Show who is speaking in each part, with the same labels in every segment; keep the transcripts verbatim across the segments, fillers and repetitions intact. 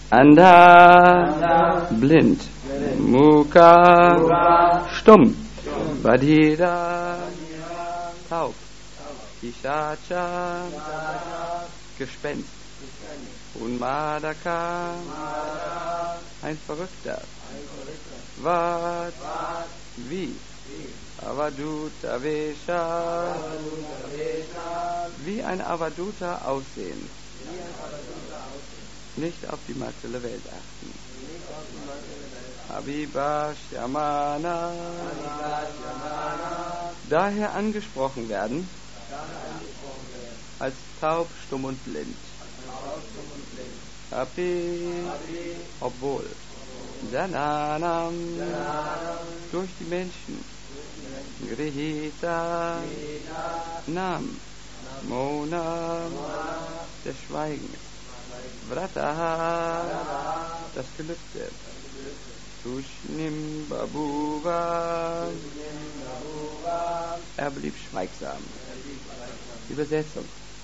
Speaker 1: Andha, blind, Mukha, stumm, Badhira, taub, Pishacha, Gespenst, Unmadaka, ein Verrückter, Vat, wie, Avaduta Vesha, wie ein Avaduta aussehen, nicht auf die materielle Welt achten. Abhibhashyamana, daher angesprochen werden als taub, stumm und blind. Api, obwohl. Jananam, durch die Menschen. Grihita, Nam, Monam, des Schweigens. Vrataha, das Gelübde. Tushnim Babuva, er blieb schweigsam. Übersetzung.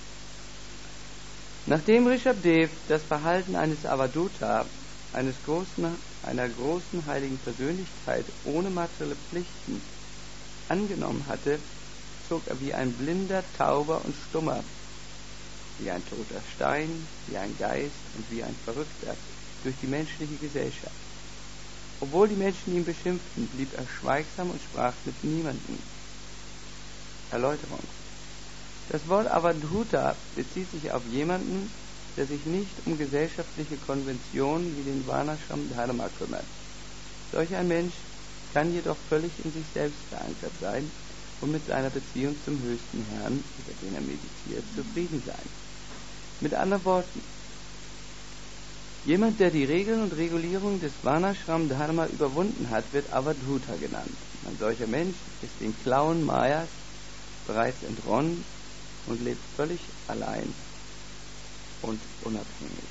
Speaker 1: Nachdem Rishabdev das Verhalten eines Avaduta, eines großen, einer großen heiligen Persönlichkeit ohne materielle Pflichten angenommen hatte, zog er wie ein blinder, tauber und stummer, wie ein toter Stein, wie ein Geist und wie ein Verrückter durch die menschliche Gesellschaft. Obwohl die Menschen ihn beschimpften, blieb er schweigsam und sprach mit niemandem. Erläuterung. Das Wort Avadhuta bezieht sich auf jemanden, der sich nicht um gesellschaftliche Konventionen wie den Varnashram Dharma kümmert. Solch ein Mensch kann jedoch völlig in sich selbst verankert sein und mit seiner Beziehung zum höchsten Herrn, über den er meditiert, zufrieden sein. Mit anderen Worten, jemand, der die Regeln und Regulierungen des Varnashram Dharma überwunden hat, wird Avadhuta genannt. Ein solcher Mensch ist den Klauen Mayas bereits entronnen und lebt völlig allein und unabhängig.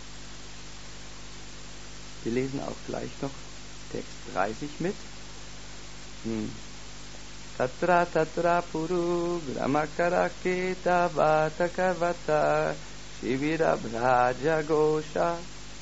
Speaker 1: Wir lesen auch gleich noch Text dreißig mit. Hm. Tatra tatra puru gramakarake vatakavata shivira braja gosha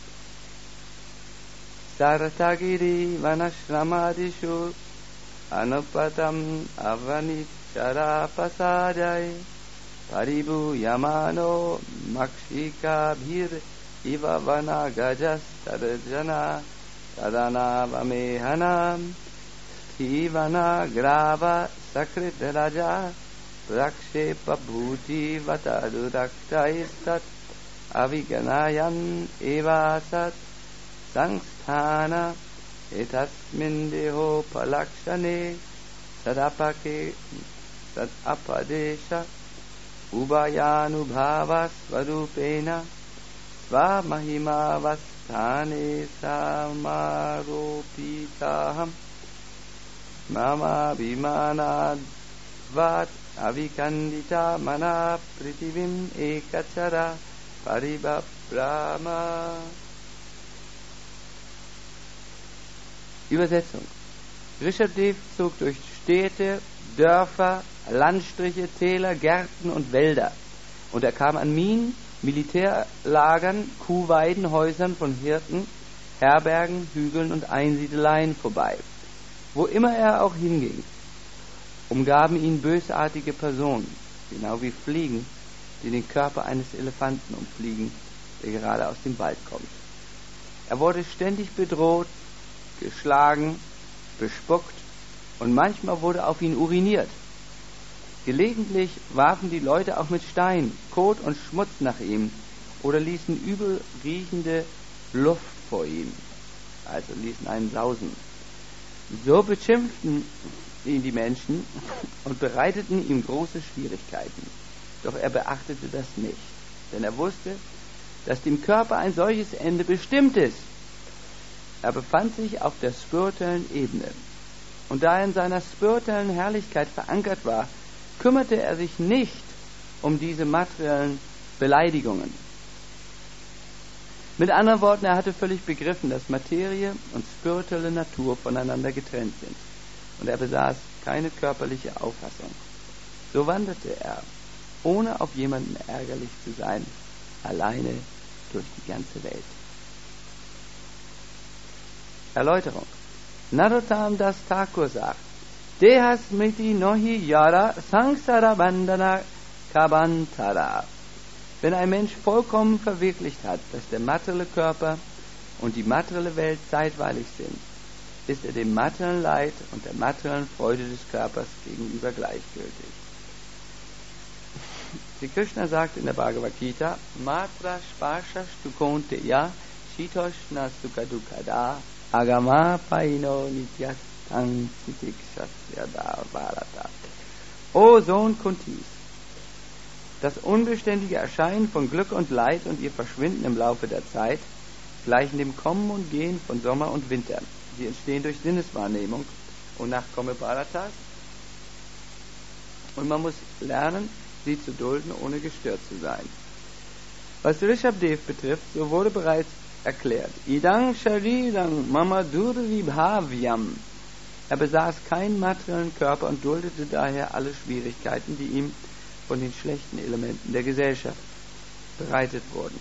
Speaker 1: saratagiri vanashramadishu anupatam avanichara pasadai Paribu Yamano Makshika Bhir Iva Vana Gajas Tarjana Tadana Vamehanam Tivana Grava Sakrit Raja Rakshe Pabhuti Vataduraktaistat Aviganayan Evasat Sangsthana Etasmin Deho Palakshane Sadapake Sadapadesha Ubayanubhavas Svarupena Svamahima Vastane Samaropitaham Mama Vimanadvat Avikandita Mana Pritivim Ekachara Paribabrama. Übersetzung. Rishabdev zog durch Städte, Dörfer, Landstriche, Täler, Gärten und Wälder. Und er kam an Minen, Militärlagern, Kuhweiden, Häusern von Hirten, Herbergen, Hügeln und Einsiedeleien vorbei. Wo immer er auch hinging, umgaben ihn bösartige Personen, genau wie Fliegen, die den Körper eines Elefanten umfliegen, der gerade aus dem Wald kommt. Er wurde ständig bedroht, geschlagen, bespuckt und manchmal wurde auf ihn uriniert. Gelegentlich warfen die Leute auch mit Stein, Kot und Schmutz nach ihm oder ließen übel riechende Luft vor ihm, also ließen einen sausen. So beschimpften ihn die Menschen und bereiteten ihm große Schwierigkeiten. Doch er beachtete das nicht, denn er wusste, dass dem Körper ein solches Ende bestimmt ist. Er befand sich auf der spirituellen Ebene. Und da er in seiner spirituellen Herrlichkeit verankert war, kümmerte er sich nicht um diese materiellen Beleidigungen. Mit anderen Worten, er hatte völlig begriffen, dass Materie und spirituelle Natur voneinander getrennt sind. Und er besaß keine körperliche Auffassung. So wanderte er, ohne auf jemanden ärgerlich zu sein, alleine durch die ganze Welt. Erläuterung. Narottam Das Thakur sagt, Deha smriti nohi yara sangsara bandhana kabantara. Wenn ein Mensch vollkommen verwirklicht hat, dass der materielle Körper und die materielle Welt zeitweilig sind, ist er dem materiellen Leid und der materiellen Freude des Körpers gegenüber gleichgültig. Sri Krishna sagt in der Bhagavad Gita, Matra sparsha stukonte ya shitoshna sukadukada agama paino nityastang sitikshasya varata. O Sohn Kuntis, das unbeständige Erscheinen von Glück und Leid und ihr Verschwinden im Laufe der Zeit gleichen dem Kommen und Gehen von Sommer und Winter. Sie entstehen durch Sinneswahrnehmung und Nachkomme Bharatas. Und man muss lernen, sie zu dulden, ohne gestört zu sein. Was Rishabdev betrifft, so wurde bereits erklärt, Idang Sharirang Mama Durvibhavyam. Er besaß keinen materiellen Körper und duldete daher alle Schwierigkeiten, die ihm von den schlechten Elementen der Gesellschaft bereitet wurden.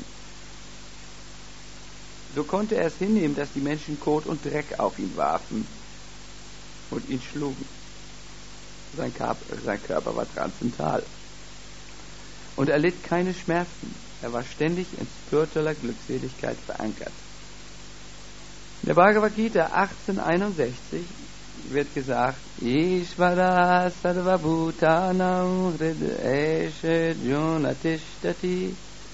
Speaker 1: So konnte er es hinnehmen, dass die Menschen Kot und Dreck auf ihn warfen und ihn schlugen. Sein Körper, sein Körper war transzendental. Und er litt keine Schmerzen. Er war ständig in spiritueller Glückseligkeit verankert. In der Bhagavad Gita achtzehnhunderteinundsechzig wird gesagt, Ishvara sarva bhutanam hrideshe junatishtati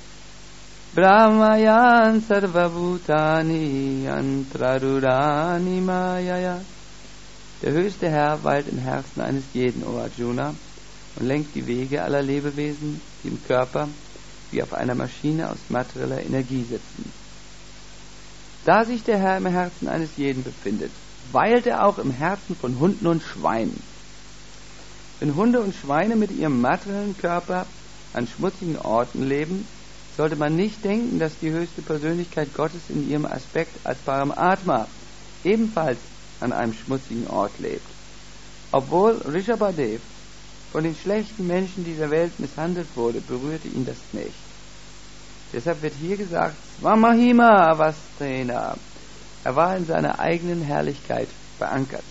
Speaker 1: brahmayan sarva bhutani antrarurani mayaya. Der höchste Herr weilt im Herzen eines jeden, O Arjuna, und lenkt die Wege aller Lebewesen, die im Körper wie auf einer Maschine aus materieller Energie sitzen. Da sich der Herr im Herzen eines jeden befindet, weilt er auch im Herzen von Hunden und Schweinen. Wenn Hunde und Schweine mit ihrem materiellen Körper an schmutzigen Orten leben, sollte man nicht denken, dass die höchste Persönlichkeit Gottes in ihrem Aspekt als Paramatma ebenfalls an einem schmutzigen Ort lebt. Obwohl Rishabhadev von den schlechten Menschen dieser Welt misshandelt wurde, berührte ihn das nicht. Deshalb wird hier gesagt, Swamahima Avasthena. Er war in seiner eigenen Herrlichkeit verankert.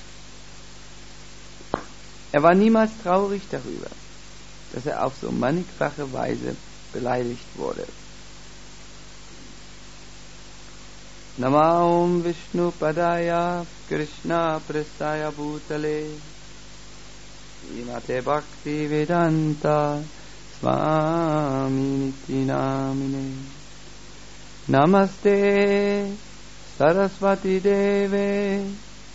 Speaker 1: Er war niemals traurig darüber, dass er auf so mannigfache Weise beleidigt wurde. Namaum Vishnu Padaya Krishna Prestaya Bhutale Srimate Bhakti Vedanta Swami Niti Namine Namaste Saraswati Deve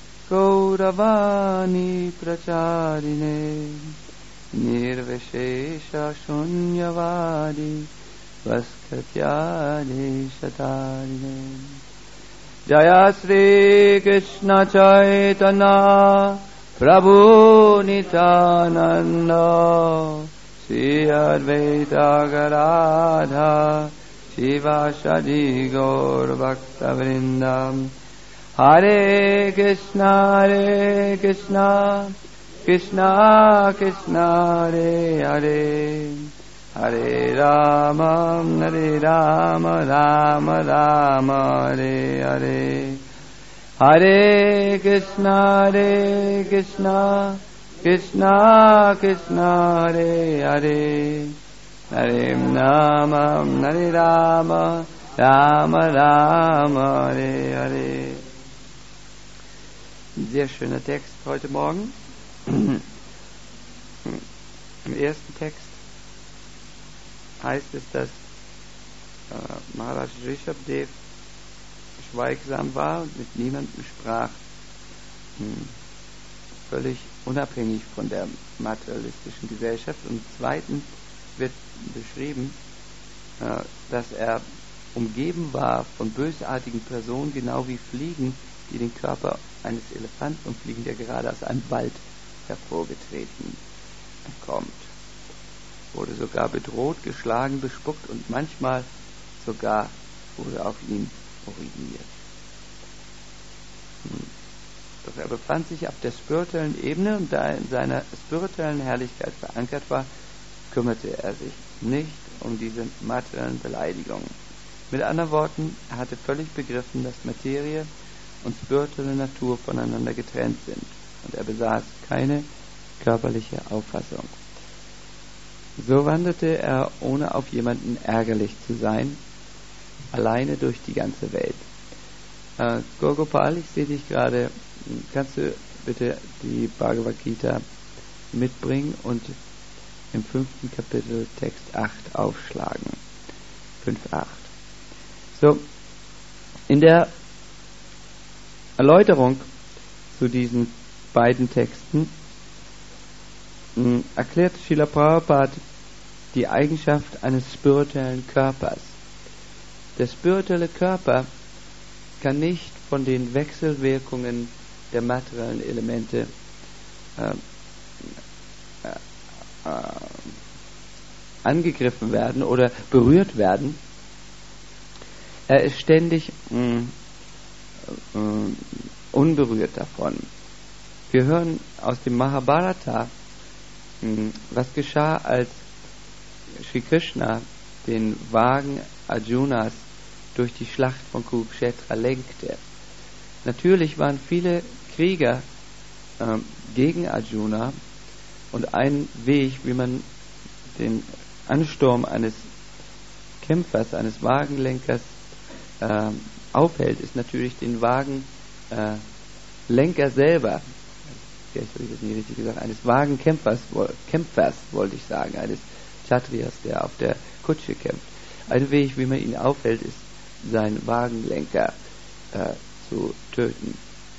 Speaker 1: Gauravani Pracharine Nirvishesha Shunyavadi Vaskatyade Shatarine Jaya Sri Krishna Chaitanya Prabhu Nityananda Sri Advaita Gadadhar Shiva Shadi Gaur Bhakta Vrindam Hare Krishna Hare Krishna Krishna Krishna Hare Hare Hare Rama Hare Rama Rama Rama Hare Hare Hare Krishna Hare Krishna Krishna Krishna Hare Hare Hare Rama Hare Rama Rama Rama Hare Hare. Ein sehr schöner Text heute Morgen. Im ersten Text heißt es, dass äh, Maharaj Rishabdev schweigsam war und mit niemandem sprach, hm, völlig unabhängig von der materialistischen Gesellschaft. Und im zweiten wird beschrieben, äh, dass er umgeben war von bösartigen Personen, genau wie Fliegen, die den Körper eines Elefanten umfliegen, der gerade aus einem Wald hervorgetreten kommt. Wurde sogar bedroht, geschlagen, bespuckt und manchmal sogar wurde auf ihn uriniert. Hm. Doch er befand sich auf der spirituellen Ebene und da er in seiner spirituellen Herrlichkeit verankert war, kümmerte er sich nicht um diese materiellen Beleidigungen. Mit anderen Worten, er hatte völlig begriffen, dass Materie und spirituelle Natur voneinander getrennt sind. Und er besaß keine körperliche Auffassung. So wanderte er, ohne auf jemanden ärgerlich zu sein, alleine durch die ganze Welt. Äh, Gogopal, ich sehe dich gerade. Kannst du bitte die Bhagavad Gita mitbringen und im fünften Kapitel Text acht aufschlagen? fünf acht. So, in der Erläuterung zu diesen beiden Texten mh, erklärt Srila Prabhupada die Eigenschaft eines spirituellen Körpers. Der spirituelle Körper kann nicht von den Wechselwirkungen der materiellen Elemente äh, äh, äh, angegriffen werden oder berührt werden. Er ist ständig mh, mh, unberührt davon. Wir hören aus dem Mahabharata, mh, was geschah, als Sri Krishna den Wagen Arjunas durch die Schlacht von Kurukshetra lenkte. Natürlich waren viele Krieger äh, gegen Arjuna, und ein Weg, wie man den Ansturm eines Kämpfers, eines Wagenlenkers äh, aufhält, ist natürlich den Wagenlenker äh, selber, vielleicht habe ich das nicht richtig gesagt, eines Wagenkämpfers, Kämpfers wollte ich sagen, eines Kshatriyas, der auf der Kutsche kämpft. Ein Weg, wie man ihn aufhält, ist, seinen Wagenlenker äh, zu töten.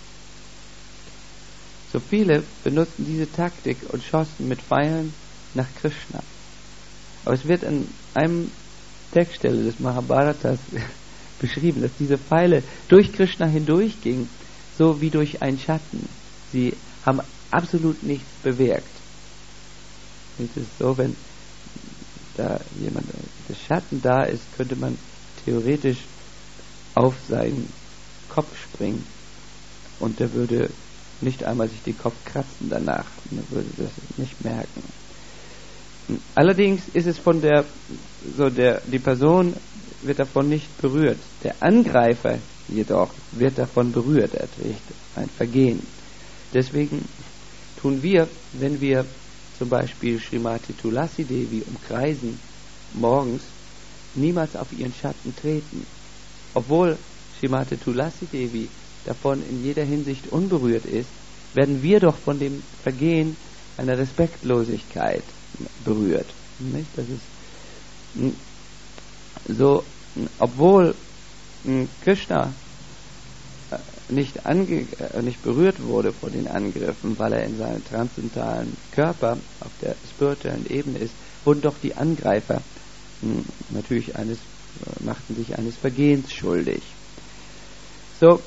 Speaker 1: So viele benutzten diese Taktik und schossen mit Pfeilen nach Krishna. Aber es wird in einem Textstelle des Mahabharatas beschrieben, dass diese Pfeile durch Krishna hindurchgingen, so wie durch einen Schatten. Sie haben absolut nichts bewirkt. Es ist so, wenn da jemand, der Schatten da ist, könnte man theoretisch auf seinen Kopf springen und der würde nicht einmal sich den Kopf kratzen danach. Man würde das nicht merken. Allerdings ist es von der, so der, die Person wird davon nicht berührt. Der Angreifer jedoch wird davon berührt. Er trägt ein Vergehen. Deswegen tun wir, wenn wir zum Beispiel Srimati Tulasi Devi umkreisen, morgens niemals auf ihren Schatten treten. Obwohl Srimati Tulasi Devi davon in jeder Hinsicht unberührt ist, werden wir doch von dem Vergehen einer Respektlosigkeit berührt. Nicht? Das ist so, obwohl Krishna nicht, ange, nicht berührt wurde von den Angriffen, weil er in seinem transzendentalen Körper auf der spirituellen Ebene ist, wurden doch die Angreifer natürlich eines, machten sich eines Vergehens schuldig. So,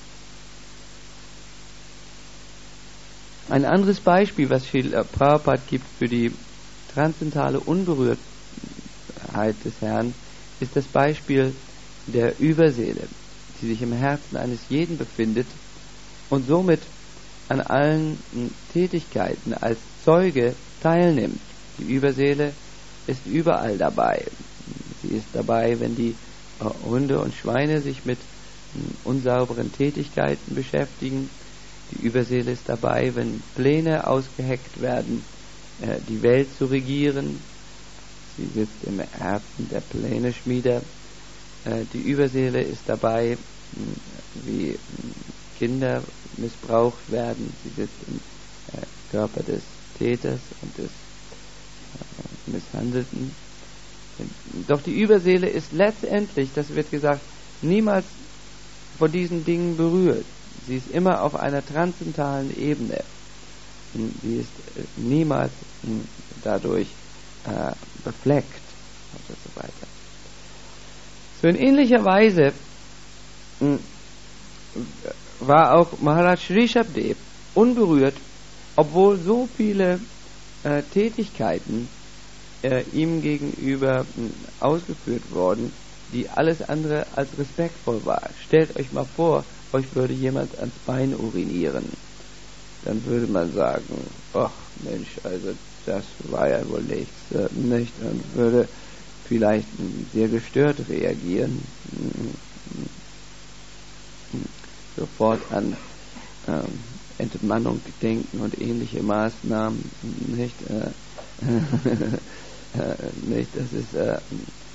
Speaker 1: ein anderes Beispiel, was Srila Prabhupada gibt für die transzendentale Unberührtheit des Herrn, ist das Beispiel der Überseele, die sich im Herzen eines jeden befindet und somit an allen Tätigkeiten als Zeuge teilnimmt. Die Überseele ist überall dabei. Sie ist dabei, wenn die Hunde und Schweine sich mit unsauberen Tätigkeiten beschäftigen. Die Überseele ist dabei, wenn Pläne ausgeheckt werden, die Welt zu regieren. Sie sitzt im Herzen der Pläneschmieder. Die Überseele ist dabei, wie Kinder missbraucht werden. Sie sitzt im Körper des Täters und des Misshandelten. Doch die Überseele ist letztendlich, das wird gesagt, niemals von diesen Dingen berührt. Sie ist immer auf einer transzendentalen Ebene. Sie ist niemals dadurch äh, befleckt und so weiter. So in ähnlicher Weise mh, war auch Maharaj Rishabdev unberührt, obwohl so viele äh, Tätigkeiten äh, ihm gegenüber mh, ausgeführt wurden, die alles andere als respektvoll war. Stellt euch mal vor, euch würde jemand ans Bein urinieren. Dann würde man sagen, ach Mensch, also das war ja wohl nichts, äh, nicht, und würde vielleicht sehr gestört reagieren. sofort an ähm, Entmannung denken und ähnliche Maßnahmen, nicht? Äh, nicht? Das ist äh, äh,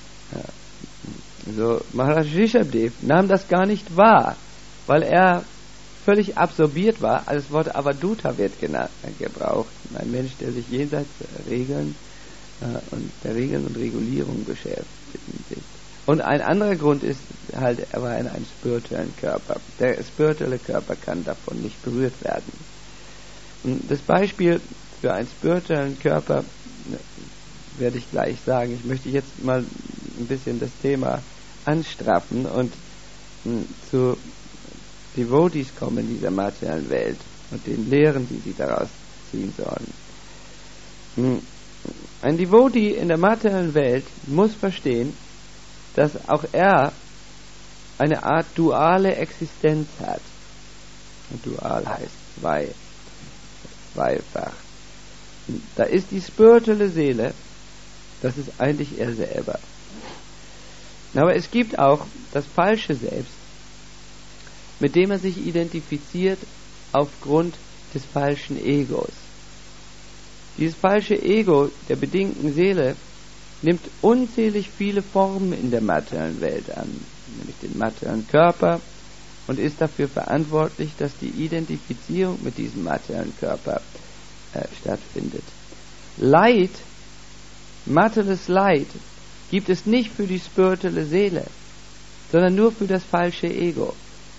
Speaker 1: so. Maharaj Rishabdev nahm das gar nicht wahr, weil er völlig absorbiert war. Das Wort Avaduta wird genannt, gebraucht. Ein Mensch, der sich jenseits der Regeln äh, und der Regeln und Regulierung beschäftigt. Und ein anderer Grund ist halt, er war in einem spirituellen Körper. Der spirituelle Körper kann davon nicht berührt werden. Und das Beispiel für einen spirituellen Körper werde ich gleich sagen. Ich möchte jetzt mal ein bisschen das Thema anstraffen und mh, zu Devotees kommen in dieser materiellen Welt und den Lehren, die sie daraus ziehen sollen. Ein Devotee in der materiellen Welt muss verstehen, dass auch er eine Art duale Existenz hat. Und dual heißt zwei, zweifach. Da ist die spirituelle Seele, das ist eigentlich er selber. Aber es gibt auch das falsche Selbst, mit dem er sich identifiziert aufgrund des falschen Egos. Dieses falsche Ego der bedingten Seele nimmt unzählig viele Formen in der materiellen Welt an, nämlich den materiellen Körper, und ist dafür verantwortlich, dass die Identifizierung mit diesem materiellen Körper äh, stattfindet. Leid, materielles Leid, gibt es nicht für die spirituelle Seele, sondern nur für das falsche Ego.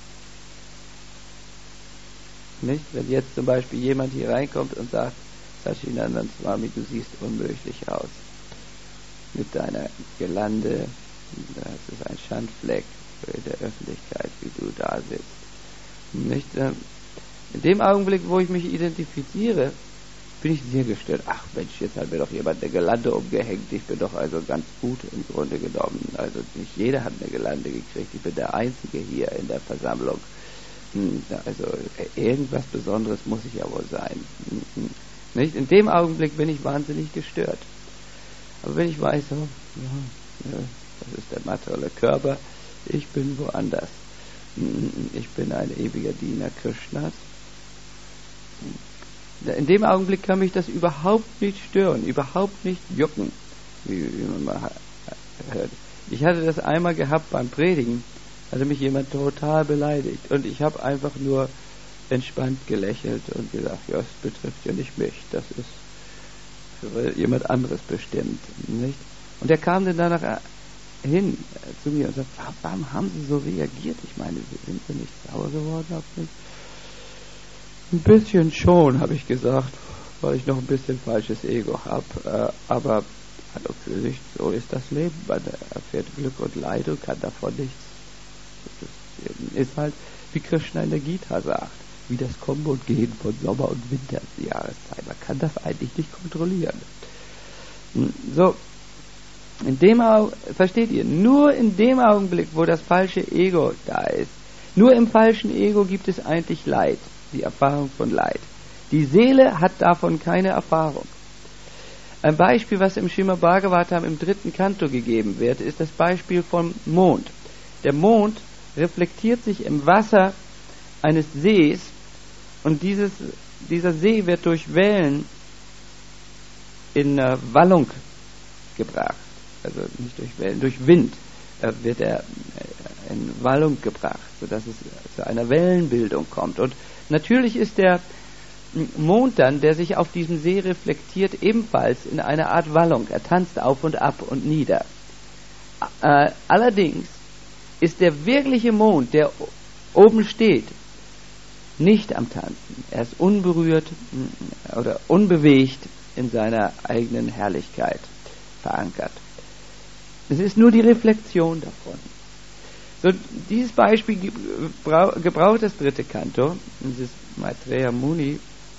Speaker 1: Nicht? Wenn jetzt zum Beispiel jemand hier reinkommt und sagt, Sachinandan Swami, du siehst unmöglich aus. Mit deiner Girlande, das ist ein Schandfleck in der Öffentlichkeit, wie du da sitzt. Nicht? In dem Augenblick, wo ich mich identifiziere, bin ich sehr gestört. Ach Mensch, jetzt hat mir doch jemand eine Girlande umgehängt. Ich bin doch also ganz gut im Grunde genommen. Also nicht jeder hat eine Girlande gekriegt. Ich bin der Einzige hier in der Versammlung. Also irgendwas Besonderes muss ich ja wohl sein. Nicht? In dem Augenblick bin ich wahnsinnig gestört. Aber wenn ich weiß, oh, ja, das ist der materielle Körper, ich bin woanders. Ich bin ein ewiger Diener Krishnas. In dem Augenblick kann mich das überhaupt nicht stören, überhaupt nicht jucken, wie, wie man mal hört. Ich hatte das einmal gehabt beim Predigen, hatte mich jemand total beleidigt und ich habe einfach nur entspannt gelächelt und gesagt, ja, es betrifft ja nicht mich, das ist für jemand anderes bestimmt, nicht? Und er kam dann danach hin zu mir und sagte, warum haben Sie so reagiert? Ich meine, sind Sie nicht sauer geworden auf mich? Ein bisschen schon, habe ich gesagt, weil ich noch ein bisschen falsches Ego habe, äh, aber also für sich, so ist das Leben, man erfährt Glück und Leid und kann davon nichts. Das ist halt, wie Krishna in der Gita sagt, wie das Kommen und Gehen von Sommer und Winter die Jahreszeit. Man kann das eigentlich nicht kontrollieren. So, in dem Au- versteht ihr, nur in dem Augenblick, wo das falsche Ego da ist, nur im falschen Ego gibt es eigentlich Leid, die Erfahrung von Leid. Die Seele hat davon keine Erfahrung. Ein Beispiel, was im Srimad Bhagavatam im dritten Kanto gegeben wird, ist das Beispiel vom Mond. Der Mond reflektiert sich im Wasser eines Sees und dieses, dieser See wird durch Wellen in äh, Wallung gebracht. Also nicht durch Wellen, durch Wind äh, wird er äh, in Wallung gebracht, sodass es zu einer Wellenbildung kommt. Und natürlich ist der Mond dann, der sich auf diesem See reflektiert, ebenfalls in einer Art Wallung. Er tanzt auf und ab und nieder. Äh, allerdings ist der wirkliche Mond, der oben steht, nicht am Tanzen. Er ist unberührt oder unbewegt in seiner eigenen Herrlichkeit verankert. Es ist nur die Reflexion davon. So, dieses Beispiel gebraucht das dritte Kanto, dieses Maitreya Muni,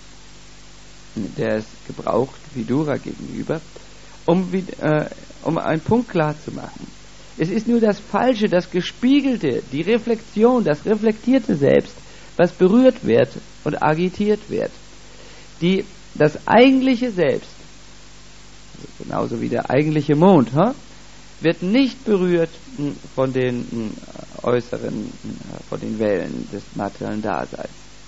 Speaker 1: der es gebraucht Vidura gegenüber, um, äh, um einen Punkt klar zu machen. Es ist nur das Falsche, das Gespiegelte, die Reflexion, das reflektierte Selbst, was berührt wird und agitiert wird. Die, das eigentliche Selbst, also genauso wie der eigentliche Mond, huh? wird nicht berührt von den äußeren, von den Wellen des materiellen Daseins.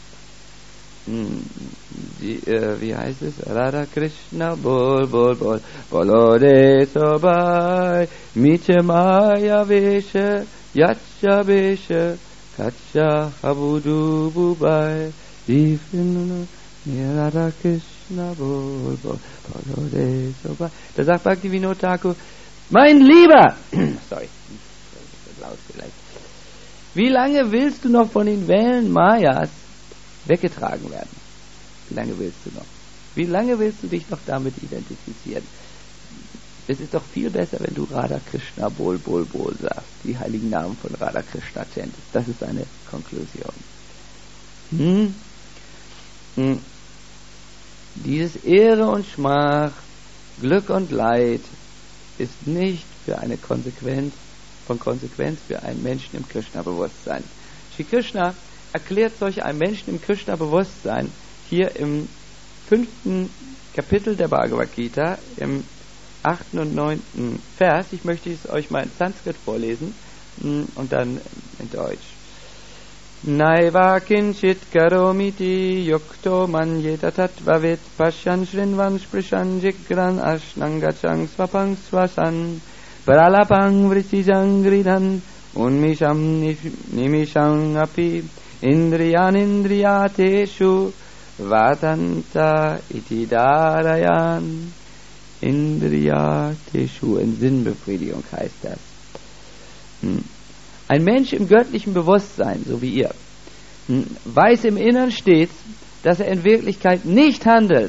Speaker 1: Die, äh, wie heißt es? Radha Krishna Bol Bol Bol Bolode Sobai Miche Maya Veshe Yacha Veshe Kacha Habudu Bubai Difinu Radha Krishna Bol Bol Bolode Sobai. Da sagt Bhaktivinoda Thakur: Mein Lieber, sorry, das ist laut vielleicht. Wie lange willst du noch von den Wellen Mayas weggetragen werden? Wie lange willst du noch? Wie lange willst du dich noch damit identifizieren? Es ist doch viel besser, wenn du Radha Krishna Bol Bol Bol sagst, die heiligen Namen von Radha Krishna chantest. Das ist eine Konklusion. Hm? Hm. Dieses Ehre und Schmach, Glück und Leid ist nicht für eine Konsequenz, von Konsequenz für einen Menschen im Krishna-Bewusstsein. Shri Krishna erklärt solch einem Menschen im Krishna-Bewusstsein hier im fünften Kapitel der Bhagavad Gita, im achten und neunten Vers. Ich möchte es euch mal in Sanskrit vorlesen und dann in Deutsch. Naiva kinchit karomiti yukto manyeta tattvavet pashyan shrinvan sprishan jigran ashnangachang swapang swasan pralapang vrichijang gridhan unmisham nimishang api indriyan indriyateshu vatanta iti darayan. Indriyateshu, in Sinnbefriedigung heißt das. Hm. Ein Mensch im göttlichen Bewusstsein, so wie ihr, hm, weiß im Innern stets, dass er in Wirklichkeit nicht handelt,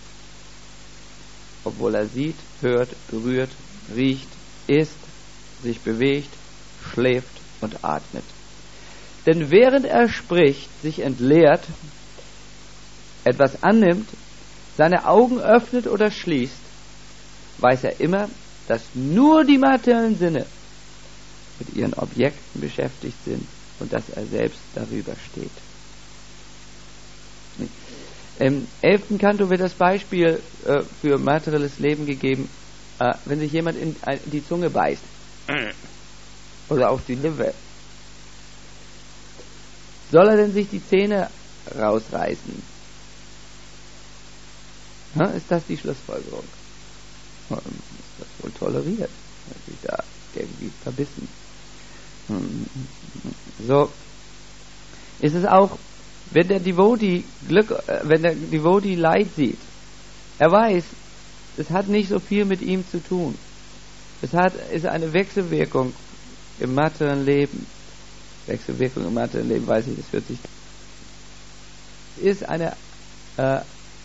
Speaker 1: obwohl er sieht, hört, berührt, riecht, isst, sich bewegt, schläft und atmet. Denn während er spricht, sich entleert, etwas annimmt, seine Augen öffnet oder schließt, weiß er immer, dass nur die materiellen Sinne mit ihren Objekten beschäftigt sind und dass er selbst darüber steht. Im elften Kanto wird das Beispiel äh, für materielles Leben gegeben, äh, wenn sich jemand in, äh, in die Zunge beißt oder auf die Lippe. Soll er denn sich die Zähne rausreißen? Ja, ist das die Schlussfolgerung? Ist das wohl toleriert? Hat sich da irgendwie verbissen. So ist es auch, wenn der Devotee Glück, äh, wenn der Devotee Leid sieht. Er weiß, es hat nicht so viel mit ihm zu tun. Es hat, ist eine Wechselwirkung im materiellen Leben. Wechselwirkung im materiellen Leben, weiß ich, das hört sich. Es ist eine, äh,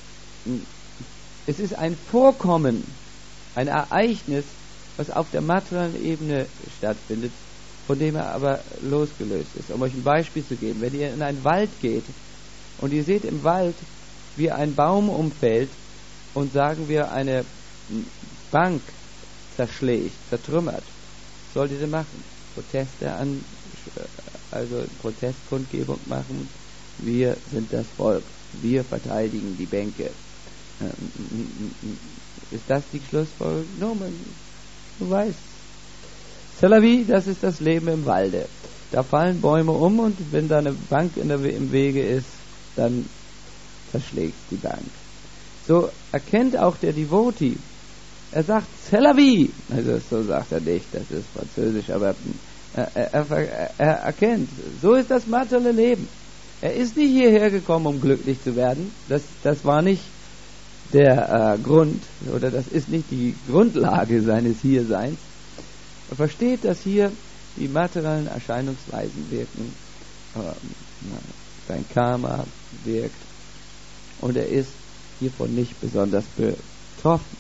Speaker 1: es ist ein Vorkommen, ein Ereignis, was auf der materiellen Ebene stattfindet, von dem er aber losgelöst ist. Um euch ein Beispiel zu geben, wenn ihr in einen Wald geht und ihr seht im Wald, wie ein Baum umfällt und sagen wir eine Bank zerschlägt, zertrümmert, was sollt ihr denn machen? Proteste an, also Protestkundgebung machen. Wir sind das Volk. Wir verteidigen die Bänke. Ist das die Schlussfolgerung? No, man, du weißt. Salavi, das ist das Leben im Walde. Da fallen Bäume um und wenn da eine Bank in der, im Wege ist, dann zerschlägt die Bank. So erkennt auch der Devotee. Er sagt Salavi, also so sagt er nicht, das ist Französisch, aber er, er, er, er erkennt, so ist das materielle Leben. Er ist nicht hierher gekommen, um glücklich zu werden. Das, das war nicht der äh, Grund, oder das ist nicht die Grundlage seines Hierseins. Er versteht, dass hier die materiellen Erscheinungsweisen wirken, äh, sein Karma wirkt, und er ist hiervon nicht besonders betroffen.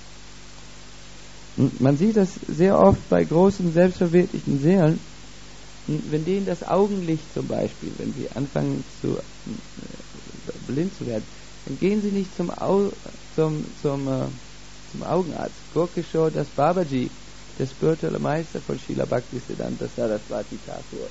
Speaker 1: Und man sieht das sehr oft bei großen, selbstverwirklichten Seelen, wenn denen das Augenlicht zum Beispiel, wenn sie anfangen zu äh, blind zu werden, dann gehen sie nicht zum, Au, zum, zum, äh, zum Augenarzt. Gokishore Das Babaji, der spirituelle Meister von Srila Bhaktisiddhanta Saraswati Thakur.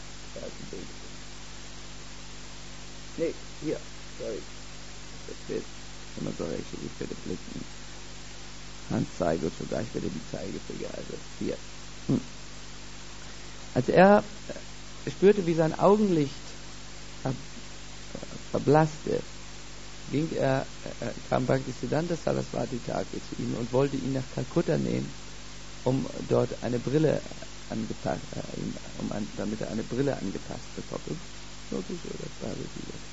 Speaker 1: Nee, hier, sorry. Das wird immer so recht, ich werde blicken. Handzeige und zugleich wieder die Zeigefinger, also hier. Hm. Als er äh, spürte, wie sein Augenlicht ab, äh, verblasste, ging er, äh, kam Bhaktisiddhanta Saraswati Thakur zu ihm und wollte ihn nach Kalkutta nehmen, um dort eine Brille angepasst, äh, um an, damit er eine Brille angepasst bekommt. Wirklich, oder? Das war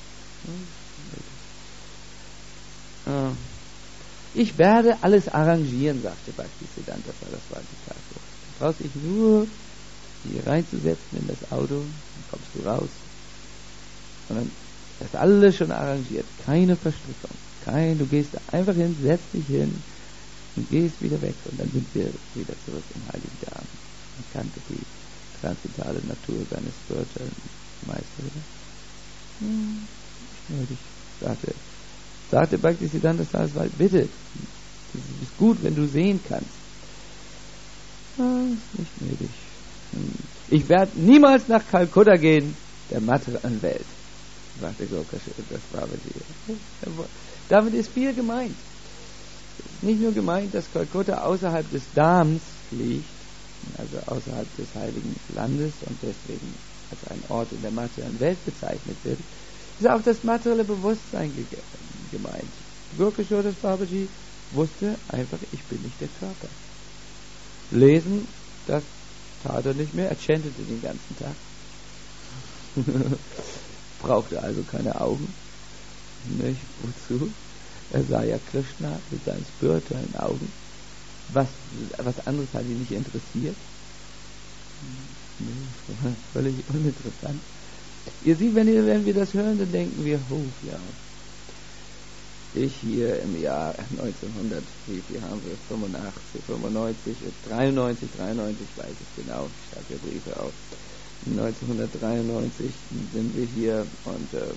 Speaker 1: hm? Ich werde alles arrangieren, sagte Bhaktisiddhanta Saraswati Thakur. Du brauchst dich nur hier reinzusetzen in das Auto, dann kommst du raus. Und dann ist alles schon arrangiert. Keine Verstrickung. Kein, du gehst einfach hin, setzt dich hin und gehst wieder weg. Und dann sind wir wieder zurück im Heiligen Darm. Man kannte die transzendentale Natur seines spirituellen Meisters. Hm, nicht nötig, sagte sagte Bhaktisiddhanta Saraswati, bitte, es ist gut, wenn du sehen kannst. Ah, ist nicht nötig. Ich werde niemals nach Kalkutta gehen, der materiellen Welt, sagte Gokasha, das war hier. Damit ist viel gemeint. Es ist nicht nur gemeint, dass Kalkutta außerhalb des Dams liegt, also außerhalb des Heiligen Landes und deswegen als ein Ort in der materiellen Welt bezeichnet wird, ist auch das materielle Bewusstsein ge- gemeint. Gurkashodas Babaji wusste einfach, ich bin nicht der Körper. Lesen, das tat er nicht mehr, er chantete den ganzen Tag. Brauchte also keine Augen. Nicht? Wozu? Er sah ja Krishna mit seinen spirituellen Augen. Was, was anderes hat ihn nicht interessiert. Nee, völlig uninteressant. Ihr seht, wenn, ihr, wenn wir das hören, dann denken wir, oh ja, ich hier im Jahr neunzehnhundert, wie viel haben wir, fünfundachtzig, fünfundneunzig, dreiundneunzig, dreiundneunzig, ich weiß es genau, ich schreibe ja Briefe auf, neunzehnhundertdreiundneunzig sind wir hier und äh,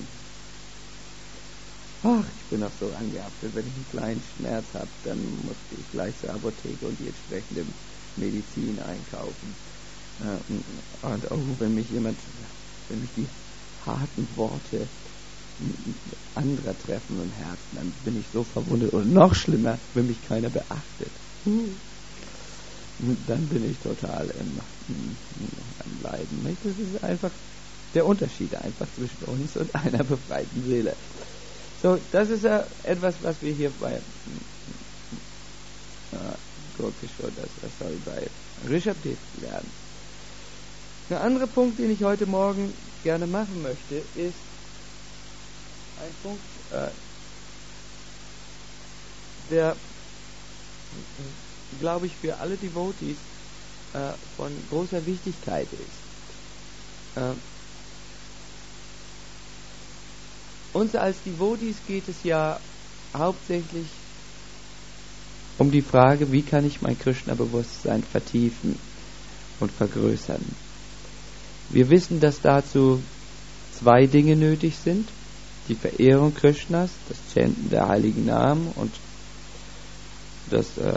Speaker 1: ach, ich bin noch so angehaftet, wenn ich einen kleinen Schmerz habe, dann muss ich gleich zur Apotheke und die entsprechende Medizin einkaufen. Äh, und auch wenn mich jemand, wenn mich die harten Worte anderer treffen im Herzen, dann bin ich so verwundert. Und noch schlimmer, wenn mich keiner beachtet. Dann bin ich total im, im Leiden. Nicht? Das ist einfach der Unterschied einfach zwischen uns und einer befreiten Seele. So, das ist ja etwas, was wir hier bei Gokashodas, das soll bei Rishabdev lernen. Der andere Punkt, den ich heute Morgen gerne machen möchte, ist ein Punkt, äh, der, glaube ich, für alle Devotees äh, von großer Wichtigkeit ist. Äh, uns als Devotees geht es ja hauptsächlich um die Frage, wie kann ich mein Krishna-Bewusstsein vertiefen und vergrößern. Wir wissen, dass dazu zwei Dinge nötig sind. Die Verehrung Krishnas, das Chanten der heiligen Namen und das, äh,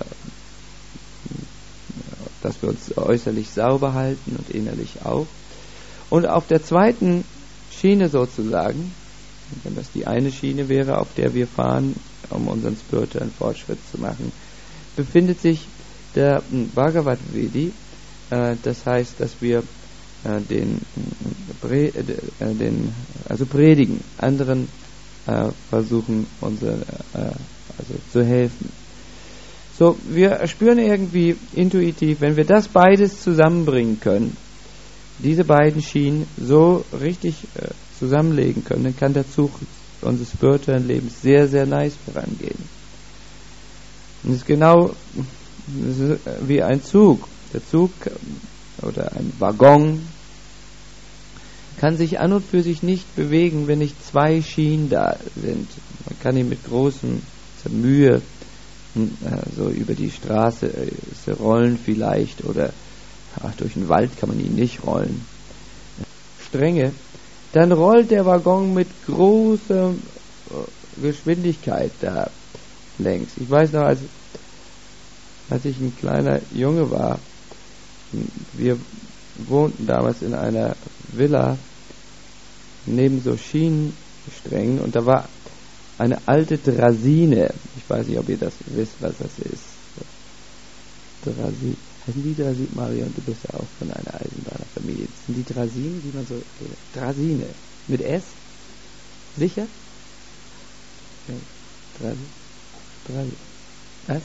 Speaker 1: dass wir uns äußerlich sauber halten und innerlich auch. Und auf der zweiten Schiene sozusagen, wenn das die eine Schiene wäre, auf der wir fahren, um unseren spirituellen Fortschritt zu machen, befindet sich der Bhagavad Vedi, äh, das heißt, dass wir äh, den, äh, den also predigen, anderen äh, versuchen, unsere, äh, also zu helfen. So, wir spüren irgendwie intuitiv, wenn wir das beides zusammenbringen können, diese beiden Schienen so richtig äh, zusammenlegen können, dann kann der Zug unseres spirituellen Lebens sehr, sehr nice vorangehen. Und es ist genau wie ein Zug. Der Zug oder ein Waggon kann sich an und für sich nicht bewegen, wenn nicht zwei Schienen da sind. Man kann ihn mit großem Mühe äh, so über die Straße äh, rollen vielleicht oder ach, durch den Wald kann man ihn nicht rollen. Strenge. Dann rollt der Waggon mit großer äh, Geschwindigkeit da längs. Ich weiß noch, als, als ich ein kleiner Junge war, wir wohnten damals in einer Villa neben so Schienensträngen und da war eine alte Draisine. Ich weiß nicht, ob ihr das wisst, was das ist. Drasin. Heißen die Drasin? Marion, du bist ja auch von einer Eisenbahnerfamilie. Das sind die Drasin, die man so... Drasine. Mit S? Sicher? Ja. Drasin. Drasin. Was?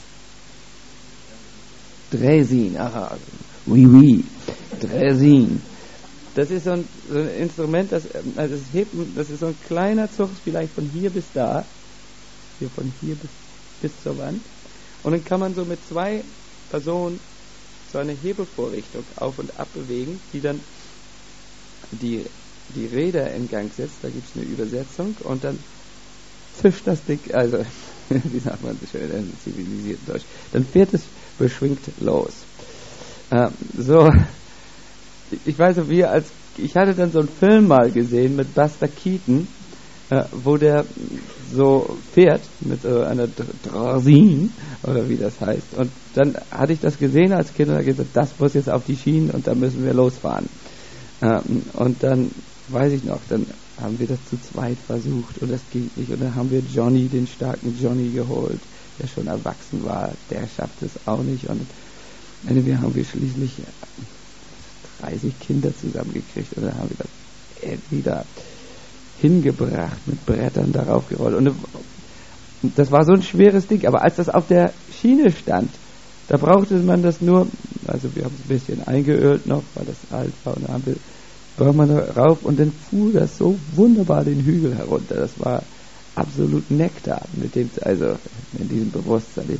Speaker 1: Drasin, aha. Oui, oui. Drasin. Das ist so ein, so ein Instrument, das, also das, hebt, das ist so ein kleiner Zug, vielleicht von hier bis da. Hier von hier bis, bis zur Wand. Und dann kann man so mit zwei Personen so eine Hebelvorrichtung auf und ab bewegen, die dann die, die Räder in Gang setzt. Da gibt es eine Übersetzung und dann zischt das Ding, also wie sagt man so schön in zivilisierten Deutsch, dann fährt es beschwingt los. Äh, so, ich weiß noch, wir als, ich hatte dann so einen Film mal gesehen mit Buster Keaton, äh, wo der so fährt mit äh, einer Drasin oder wie das heißt. Und dann hatte ich das gesehen als Kind und habe gesagt, das muss jetzt auf die Schienen und da müssen wir losfahren. Ähm, und dann weiß ich noch, dann haben wir das zu zweit versucht und das ging nicht. Und dann haben wir Johnny, den starken Johnny geholt, der schon erwachsen war. Der schafft es auch nicht. Und wir haben wir schließlich dreißig Kinder zusammengekriegt und dann haben wir das wieder hingebracht, mit Brettern darauf gerollt. Und das war so ein schweres Ding. Aber als das auf der Schiene stand, da brauchte man das nur, also wir haben es ein bisschen eingeölt noch, weil das alt war, und dann haben wir, braucht man da rauf und dann fuhr das so wunderbar den Hügel herunter. Das war absolut Nektar, mit dem, also in diesem Bewusstsein.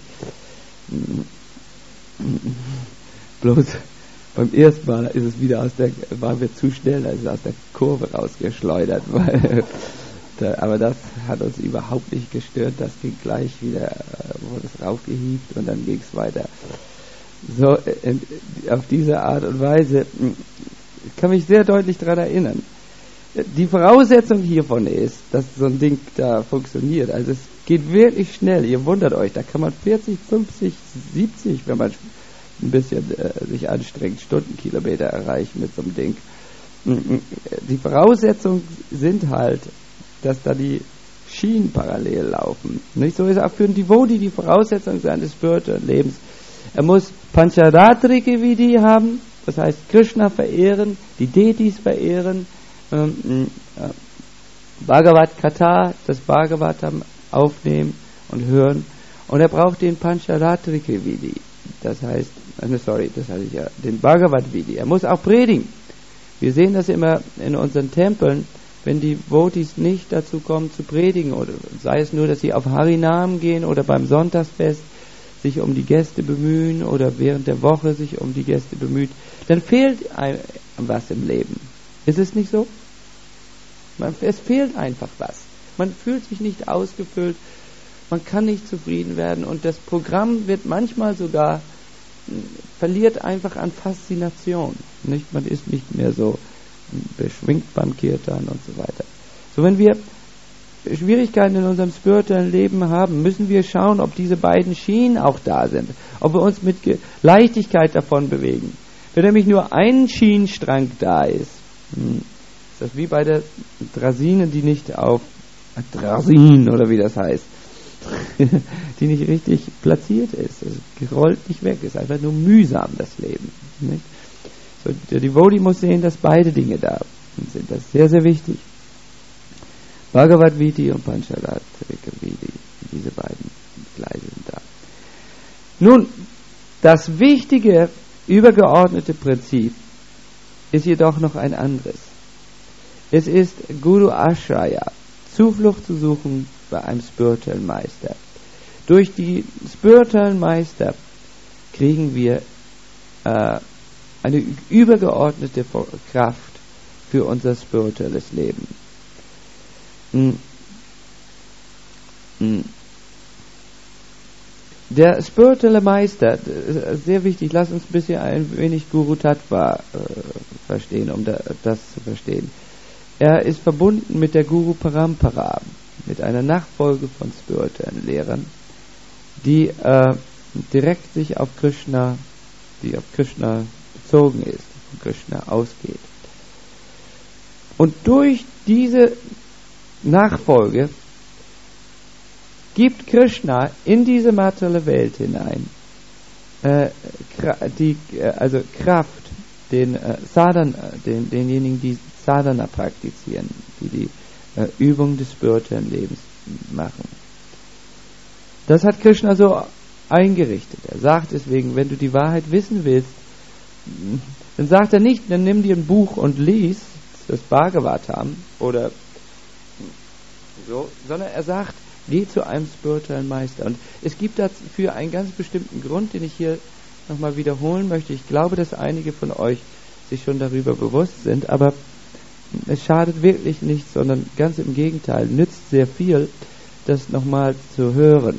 Speaker 1: Bloß beim ersten Mal ist es wieder aus der, waren wir zu schnell, da ist es aus der Kurve rausgeschleudert, weil, da, aber das hat uns überhaupt nicht gestört, das ging gleich wieder, wurde es raufgehievt und dann ging es weiter. So, in, auf diese Art und Weise, ich kann mich sehr deutlich daran erinnern. Die Voraussetzung hiervon ist, dass so ein Ding da funktioniert, also es geht wirklich schnell, ihr wundert euch, da kann man vierzig, fünfzig, siebzig, wenn man ein bisschen äh, sich anstrengt, Stundenkilometer erreichen mit so einem Ding. Die Voraussetzungen sind halt, dass da die Schienen parallel laufen. Nicht so ist auch für ein Devotee die Voraussetzung seines spirituellen Lebens. Er muss Pancharatri Vidi haben, das heißt Krishna verehren, die Deities verehren, ähm, äh, Bhagavad Katha, das Bhagavatam aufnehmen und hören. Und er braucht den Pancharatri Vidi. Das heißt, äh, sorry, das heißt ja, den Bhagavad Vidi. Er muss auch predigen. Wir sehen das immer in unseren Tempeln, wenn die Devotees nicht dazu kommen zu predigen, oder sei es nur, dass sie auf Harinam gehen oder beim Sonntagsfest sich um die Gäste bemühen oder während der Woche sich um die Gäste bemüht, dann fehlt einem was im Leben. Ist es nicht so? Man, es fehlt einfach was. Man fühlt sich nicht ausgefüllt, man kann nicht zufrieden werden und das Programm wird manchmal sogar, verliert einfach an Faszination. Nicht? Man ist nicht mehr so beschwingt beim Kirtan und so weiter. So, wenn wir Schwierigkeiten in unserem spirituellen Leben haben, müssen wir schauen, ob diese beiden Schienen auch da sind, ob wir uns mit Leichtigkeit davon bewegen. Wenn nämlich nur ein Schienenstrang da ist, hm, ist das wie bei der Drasine, die nicht auf Drasin oder wie das heißt, die nicht richtig platziert ist. Es rollt nicht weg, ist einfach nur mühsam, das Leben. Nicht? So, der Devotee muss sehen, dass beide Dinge da sind. Das ist sehr, sehr wichtig. Bhagavad Vidi und Pancharatri Vidi, diese beiden Gleise sind da. Nun, das wichtige, übergeordnete Prinzip ist jedoch noch ein anderes. Es ist Guru Ashraya, Zuflucht zu suchen bei einem spirituellen Meister. Durch die spirituellen Meister kriegen wir äh, eine übergeordnete Kraft für unser spirituelles Leben. Hm. Hm. Der spirituelle Meister, sehr wichtig, lass uns ein bisschen ein wenig Guru Tattva äh, verstehen, um da, das zu verstehen. Er ist verbunden mit der Guru Parampara, mit einer Nachfolge von spirituellen Lehrern, die äh, direkt sich auf Krishna, die auf Krishna bezogen ist, von Krishna ausgeht. Und durch diese Nachfolge gibt Krishna in diese materielle Welt hinein äh, die, äh, also Kraft, den äh, Sadhana, den, denjenigen, die Sadhana praktizieren, die die äh, Übung des spirituellen Lebens machen. Das hat Krishna so eingerichtet. Er sagt deswegen, wenn du die Wahrheit wissen willst, dann sagt er nicht, dann nimm dir ein Buch und lies das Bhagavatam oder so, sondern er sagt, geh zu einem spirituellen Meister. Und es gibt dafür einen ganz bestimmten Grund, den ich hier nochmal wiederholen möchte. Ich glaube, dass einige von euch sich schon darüber bewusst sind, aber es schadet wirklich nicht, sondern ganz im Gegenteil, nützt sehr viel, das nochmal zu hören.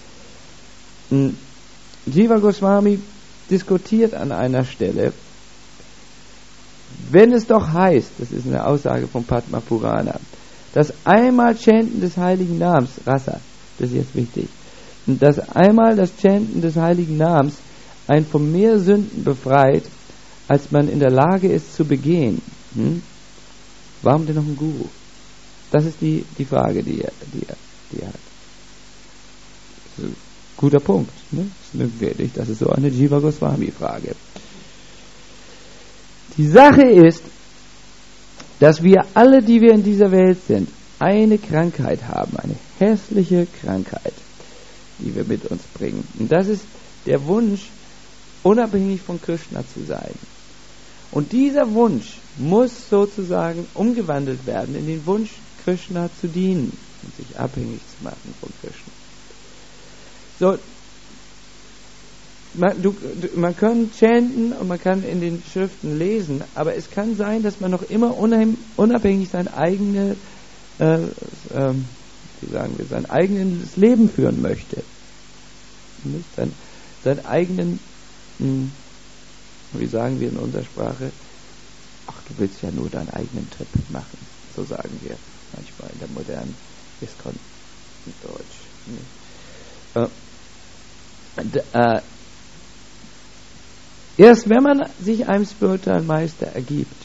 Speaker 1: Jiva Goswami diskutiert an einer Stelle, wenn es doch heißt, das ist eine Aussage von Padma Purana, dass einmal Chanten des heiligen Namens, Rasa, das ist jetzt wichtig, dass einmal das Chanten des heiligen Namens einen von mehr Sünden befreit, als man in der Lage ist zu begehen. Hm? Warum denn noch ein Guru? Das ist die, die Frage, die er, die er, die er hat. Das ist ein guter Punkt. Ne? Das ist wirklich, das ist so eine Jiva Goswami-Frage. Die Sache ist, dass wir alle, die wir in dieser Welt sind, eine Krankheit haben, eine hässliche Krankheit, die wir mit uns bringen. Und das ist der Wunsch, unabhängig von Krishna zu sein. Und dieser Wunsch muss sozusagen umgewandelt werden in den Wunsch, Krishna zu dienen und sich abhängig zu machen von Krishna. So, man, du, man kann chanten und man kann in den Schriften lesen, aber es kann sein, dass man noch immer unabhängig sein eigenes, äh, äh, wie sagen wir, sein eigenes Leben führen möchte. Nicht? Sein, seinen eigenen, mh, wie sagen wir in unserer Sprache, ach, du willst ja nur deinen eigenen Trip machen. So sagen wir manchmal in der modernen Iskon in Deutsch. Äh, d, äh, erst wenn man sich einem spirituellen Meister ergibt,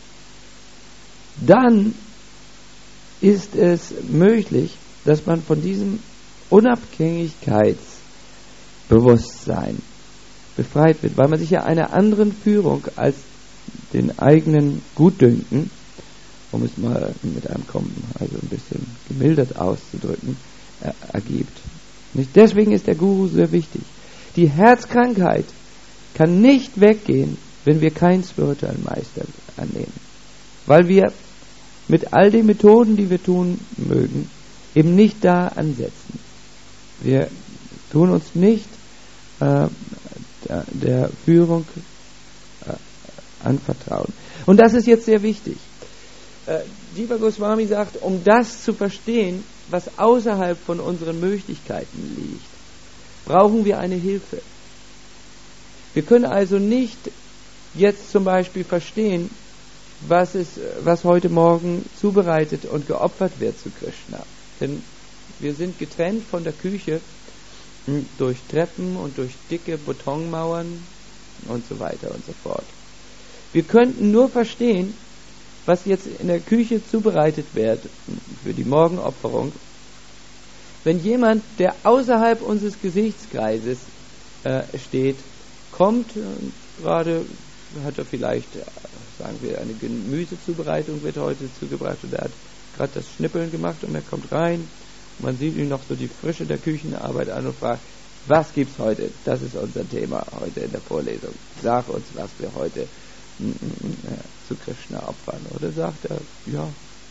Speaker 1: dann ist es möglich, dass man von diesem Unabhängigkeitsbewusstsein befreit wird, weil man sich ja einer anderen Führung als den eigenen Gutdünken, um es mal mit einem Kommen, also ein bisschen gemildert auszudrücken, er, ergibt. Nicht? Deswegen ist der Guru sehr wichtig. Die Herzkrankheit kann nicht weggehen, wenn wir keinen spirituellen Meister annehmen. Weil wir mit all den Methoden, die wir tun mögen, eben nicht da ansetzen. Wir tun uns nicht äh, der, der Führung äh, anvertrauen. Und das ist jetzt sehr wichtig. Äh, Jiva Goswami sagt, um das zu verstehen, was außerhalb von unseren Möglichkeiten liegt, brauchen wir eine Hilfe. Wir können also nicht jetzt zum Beispiel verstehen, was, ist, was heute Morgen zubereitet und geopfert wird zu Krishna. Denn wir sind getrennt von der Küche durch Treppen und durch dicke Betonmauern und so weiter und so fort. Wir könnten nur verstehen, was jetzt in der Küche zubereitet wird für die Morgenopferung, wenn jemand, der außerhalb unseres Gesichtskreises äh, steht, kommt, und gerade hat er vielleicht, sagen wir, eine Gemüsezubereitung wird heute zugebracht und er hat gerade das Schnippeln gemacht und er kommt rein, man sieht ihm noch so die Frische der Küchenarbeit an und fragt, was gibt's heute? Das ist unser Thema heute in der Vorlesung. Sag uns, was wir heute mm, mm, zu Krishna opfern. Oder sagt er, ja,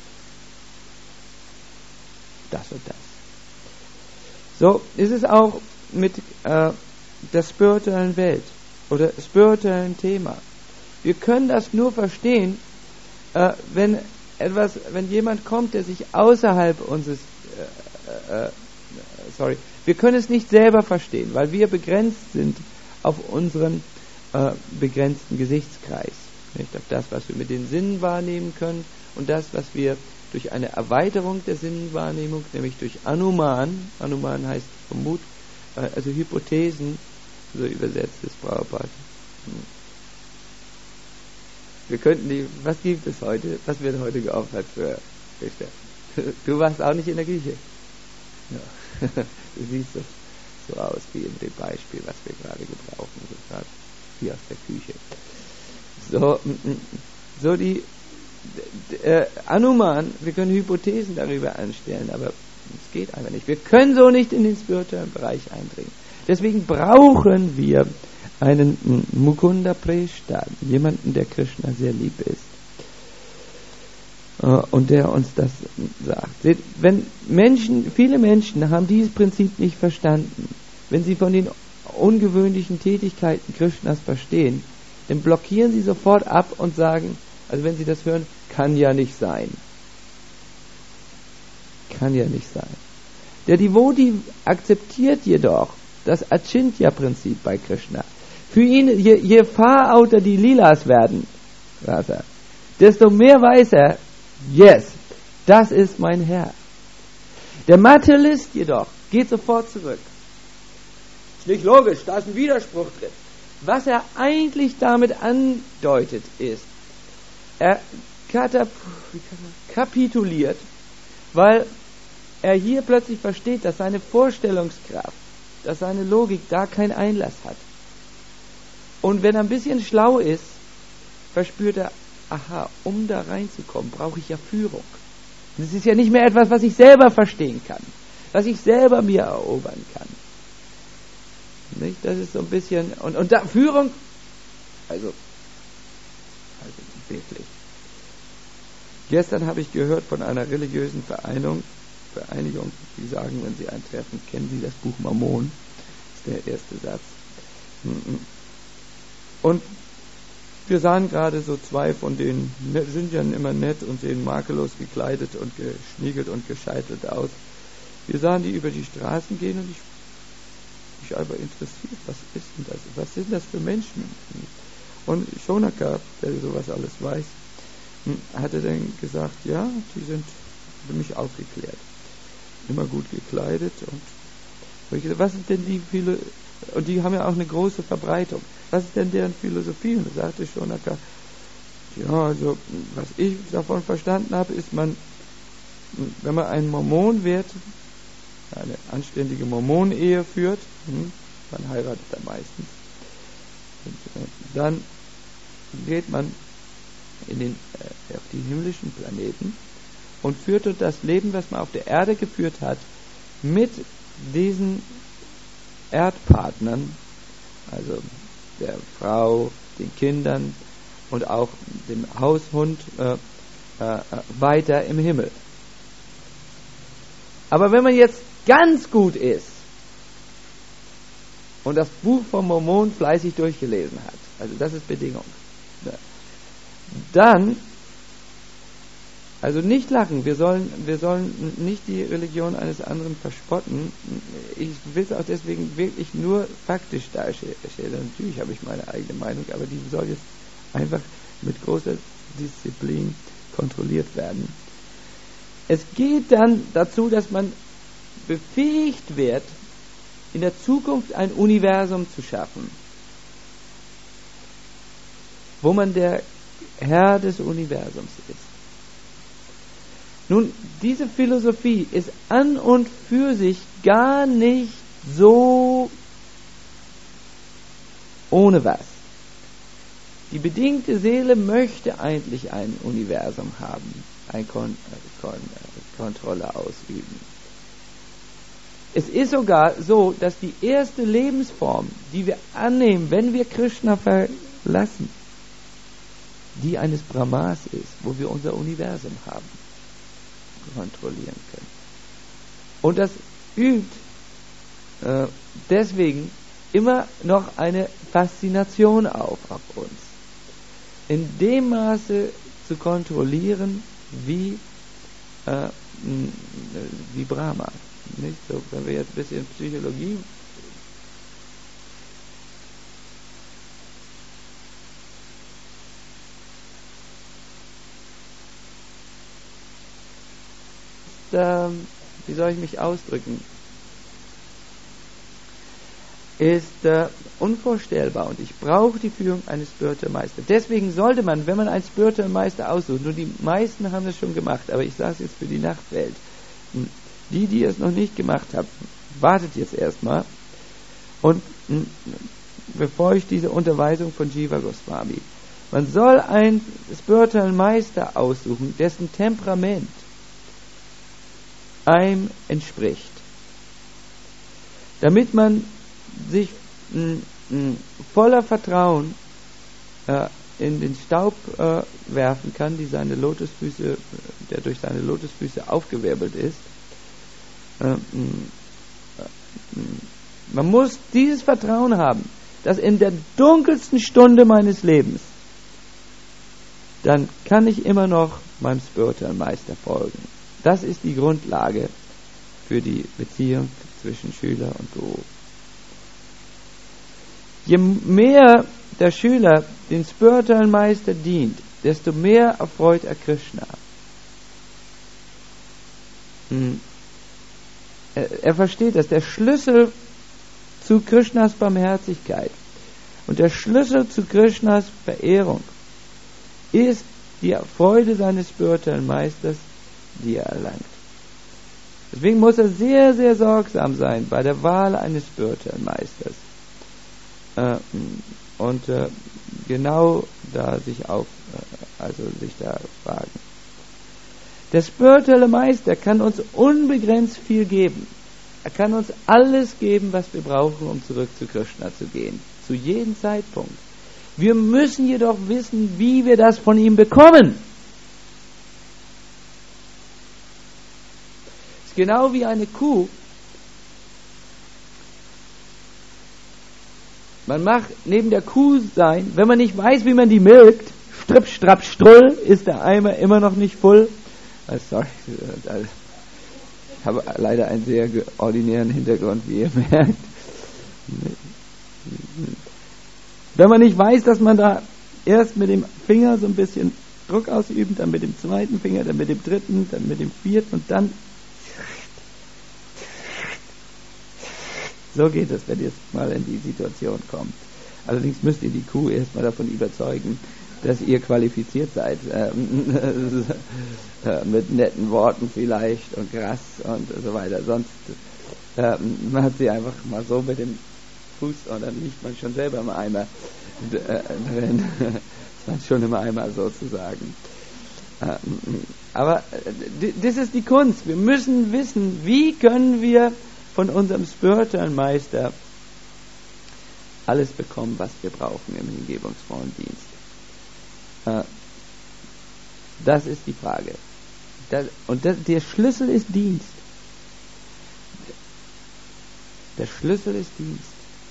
Speaker 1: das und das. So ist es auch mit äh, der spirituellen Welt oder spirituellen Thema. Wir können das nur verstehen, äh, wenn etwas, wenn jemand kommt, der sich außerhalb unseres, äh, äh, sorry, wir können es nicht selber verstehen, weil wir begrenzt sind auf unseren äh, begrenzten Gesichtskreis, nicht auf das, was wir mit den Sinnen wahrnehmen können und das, was wir durch eine Erweiterung der Sinnenwahrnehmung, nämlich durch Anuman, Anuman heißt Vermut, äh, also Hypothesen, so übersetzt ist Prabhupada. Hm. Wir könnten die, was gibt es heute? Was wird heute geopfert für Krishna? Du warst auch nicht in der Küche. Ja. Du siehst es.
Speaker 2: so aus wie in dem Beispiel, was wir gerade gebrauchen, so gerade hier aus der Küche. So, so die äh, Anuman, wir können Hypothesen darüber anstellen, aber es geht einfach nicht. Wir können so nicht in den spirituellen Bereich eindringen. Deswegen brauchen wir einen Mukunda Preshta, jemanden, der Krishna sehr lieb ist. Und der uns das sagt. Seht, wenn Menschen, viele Menschen haben dieses Prinzip nicht verstanden. Wenn sie von den ungewöhnlichen Tätigkeiten Krishnas verstehen, dann blockieren sie sofort ab und sagen, also wenn sie das hören, kann ja nicht sein. Kann ja nicht sein. Der Devotee akzeptiert jedoch das Achintya-Prinzip bei Krishna. Für ihn, je, je fahrauter die Lilas werden, Rasa, desto mehr weiß er, yes, das ist mein Herr. Der Materialist jedoch geht sofort zurück. Ist nicht logisch, da ist ein Widerspruch drin. Was er eigentlich damit andeutet ist, er katap- kapituliert, weil er hier plötzlich versteht, dass seine Vorstellungskraft, dass seine Logik da keinen Einlass hat. Und wenn er ein bisschen schlau ist, verspürt er, aha, um da reinzukommen, brauche ich ja Führung. Und es ist ja nicht mehr etwas, was ich selber verstehen kann, was ich selber mir erobern kann. Nicht? Das ist so ein bisschen, und, und da Führung, also, also wirklich. Gestern habe ich gehört von einer religiösen Vereinigung, Vereinigung, die sagen, wenn sie ein Treffen, kennen Sie das Buch Mormon, das ist der erste Satz. Und wir sahen gerade so zwei von denen, sind ja immer nett und sehen makellos gekleidet und geschniegelt und gescheitelt aus. Wir sahen die über die Straßen gehen und ich mich aber interessiert, was ist denn das? Was sind das für Menschen? Und Shonaka, der sowas alles weiß, hatte dann gesagt, ja, die sind für mich aufgeklärt. Immer gut gekleidet und ich gesagt, was ist denn die viele, und die haben ja auch eine große Verbreitung. Was ist denn deren Philosophie? Und da sagte Shonaka, ja, also, was ich davon verstanden habe, ist man, wenn man einen Mormon wird, eine anständige Mormonehe führt, hm, man heiratet da meistens, und, äh, dann geht man in den, äh, auf die himmlischen Planeten und führt dort das Leben, was man auf der Erde geführt hat, mit diesen Erdpartnern, also der Frau, den Kindern und auch dem Haushund äh, äh, weiter im Himmel. Aber wenn man jetzt ganz gut ist und das Buch vom Mormon fleißig durchgelesen hat, also das ist Bedingung, dann, also nicht lachen, wir sollen, wir sollen nicht die Religion eines anderen verspotten. Ich will es auch deswegen wirklich nur faktisch darstellen. Natürlich habe ich meine eigene Meinung, aber die soll jetzt einfach mit großer Disziplin kontrolliert werden. Es geht dann dazu, dass man befähigt wird, in der Zukunft ein Universum zu schaffen, wo man der Herr des Universums ist. Nun, diese Philosophie ist an und für sich gar nicht so ohne was. Die bedingte Seele möchte eigentlich ein Universum haben, eine Kon- Kon- Kontrolle ausüben. Es ist sogar so, dass die erste Lebensform, die wir annehmen, wenn wir Krishna verlassen, die eines Brahmas ist, wo wir unser Universum haben, kontrollieren können. Und das übt äh, deswegen immer noch eine Faszination auf, auf uns. In dem Maße zu kontrollieren, wie, äh, wie Brahma. Nicht so, wenn wir jetzt ein bisschen Psychologie äh, wie soll ich mich ausdrücken, ist äh, unvorstellbar und ich brauche die Führung eines Spiritual Meisters. Deswegen sollte man, wenn man einen Spiritual Meister aussucht, nur die meisten haben das schon gemacht, aber ich sage es jetzt für die Nachtwelt, die, die es noch nicht gemacht haben, wartet jetzt erstmal, Und mh, befolgt diese Unterweisung von Jiva Goswami. Man soll einen spirituellen Meister aussuchen, dessen Temperament einem entspricht. Damit man sich mh, mh, voller Vertrauen äh, in den Staub äh, werfen kann, die seine Lotusfüße, der durch seine Lotusfüße aufgewirbelt ist. Äh, mh, mh, man muss dieses Vertrauen haben, dass in der dunkelsten Stunde meines Lebens, dann kann ich immer noch meinem spirituellen Meister folgen. Das ist die Grundlage für die Beziehung zwischen Schüler und Guru. Je mehr der Schüler den spirituellen Meister dient, desto mehr erfreut er Krishna. Er, er versteht, dass der Schlüssel zu Krishnas Barmherzigkeit und der Schlüssel zu Krishnas Verehrung ist die Freude seines spirituellen Meisters, die er erlangt. Deswegen muss er sehr, sehr sorgsam sein bei der Wahl eines spirituellen Meisters. Äh, und äh, genau da sich auf, äh, also sich da fragen. Der spirituelle Meister kann uns unbegrenzt viel geben. Er kann uns alles geben, was wir brauchen, um zurück zu Krishna zu gehen. Zu jedem Zeitpunkt. Wir müssen jedoch wissen, wie wir das von ihm bekommen. Es ist genau wie eine Kuh. Man macht neben der Kuh sein, wenn man nicht weiß, wie man die milkt, stripp, strapp, strull, ist der Eimer immer noch nicht voll. Also, sorry, ich habe leider einen sehr ordinären Hintergrund, wie ihr merkt. Wenn man nicht weiß, dass man da erst mit dem Finger so ein bisschen Druck ausübt, dann mit dem zweiten Finger, dann mit dem dritten, dann mit dem vierten und dann so geht es, wenn ihr jetzt mal in die Situation kommt. Allerdings müsst ihr die Kuh erstmal davon überzeugen, dass ihr qualifiziert seid, äh, mit netten Worten vielleicht und Gras und so weiter. Sonst äh, man hat sie einfach mal so mit dem Fuß und dann liegt man schon selber im Eimer äh, drin. Das ist schon im Eimer sozusagen. Äh, aber äh, das ist die Kunst. Wir müssen wissen, wie können wir von unserem spirituellen Meister alles bekommen, was wir brauchen im hingebungsvollen Dienst. Äh, das ist die Frage. Das, und das, der Schlüssel ist Dienst. Der Schlüssel ist Dienst.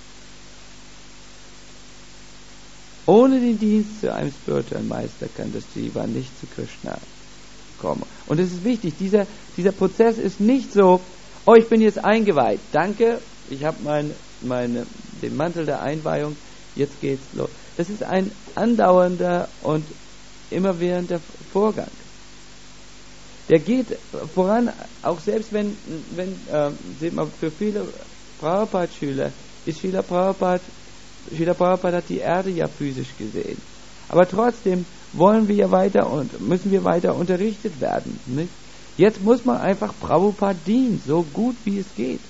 Speaker 2: Ohne den Dienst zu einem spirituellen Meister kann das Jiva nicht zu Krishna kommen. Und es ist wichtig, dieser, dieser Prozess ist nicht so, oh, ich bin jetzt eingeweiht, danke, ich habe mein, meine, den Mantel der Einweihung, jetzt geht's los. Das ist ein andauernder und immerwährender Vorgang. Der geht voran, auch selbst wenn, wenn äh, seht mal, für viele Prabhupada-Schüler ist Srila Prabhupada, Srila Prabhupada hat die Erde ja physisch gesehen. Aber trotzdem wollen wir ja weiter und müssen wir weiter unterrichtet werden. Nicht? Jetzt muss man einfach Prabhupada dienen, so gut wie es geht.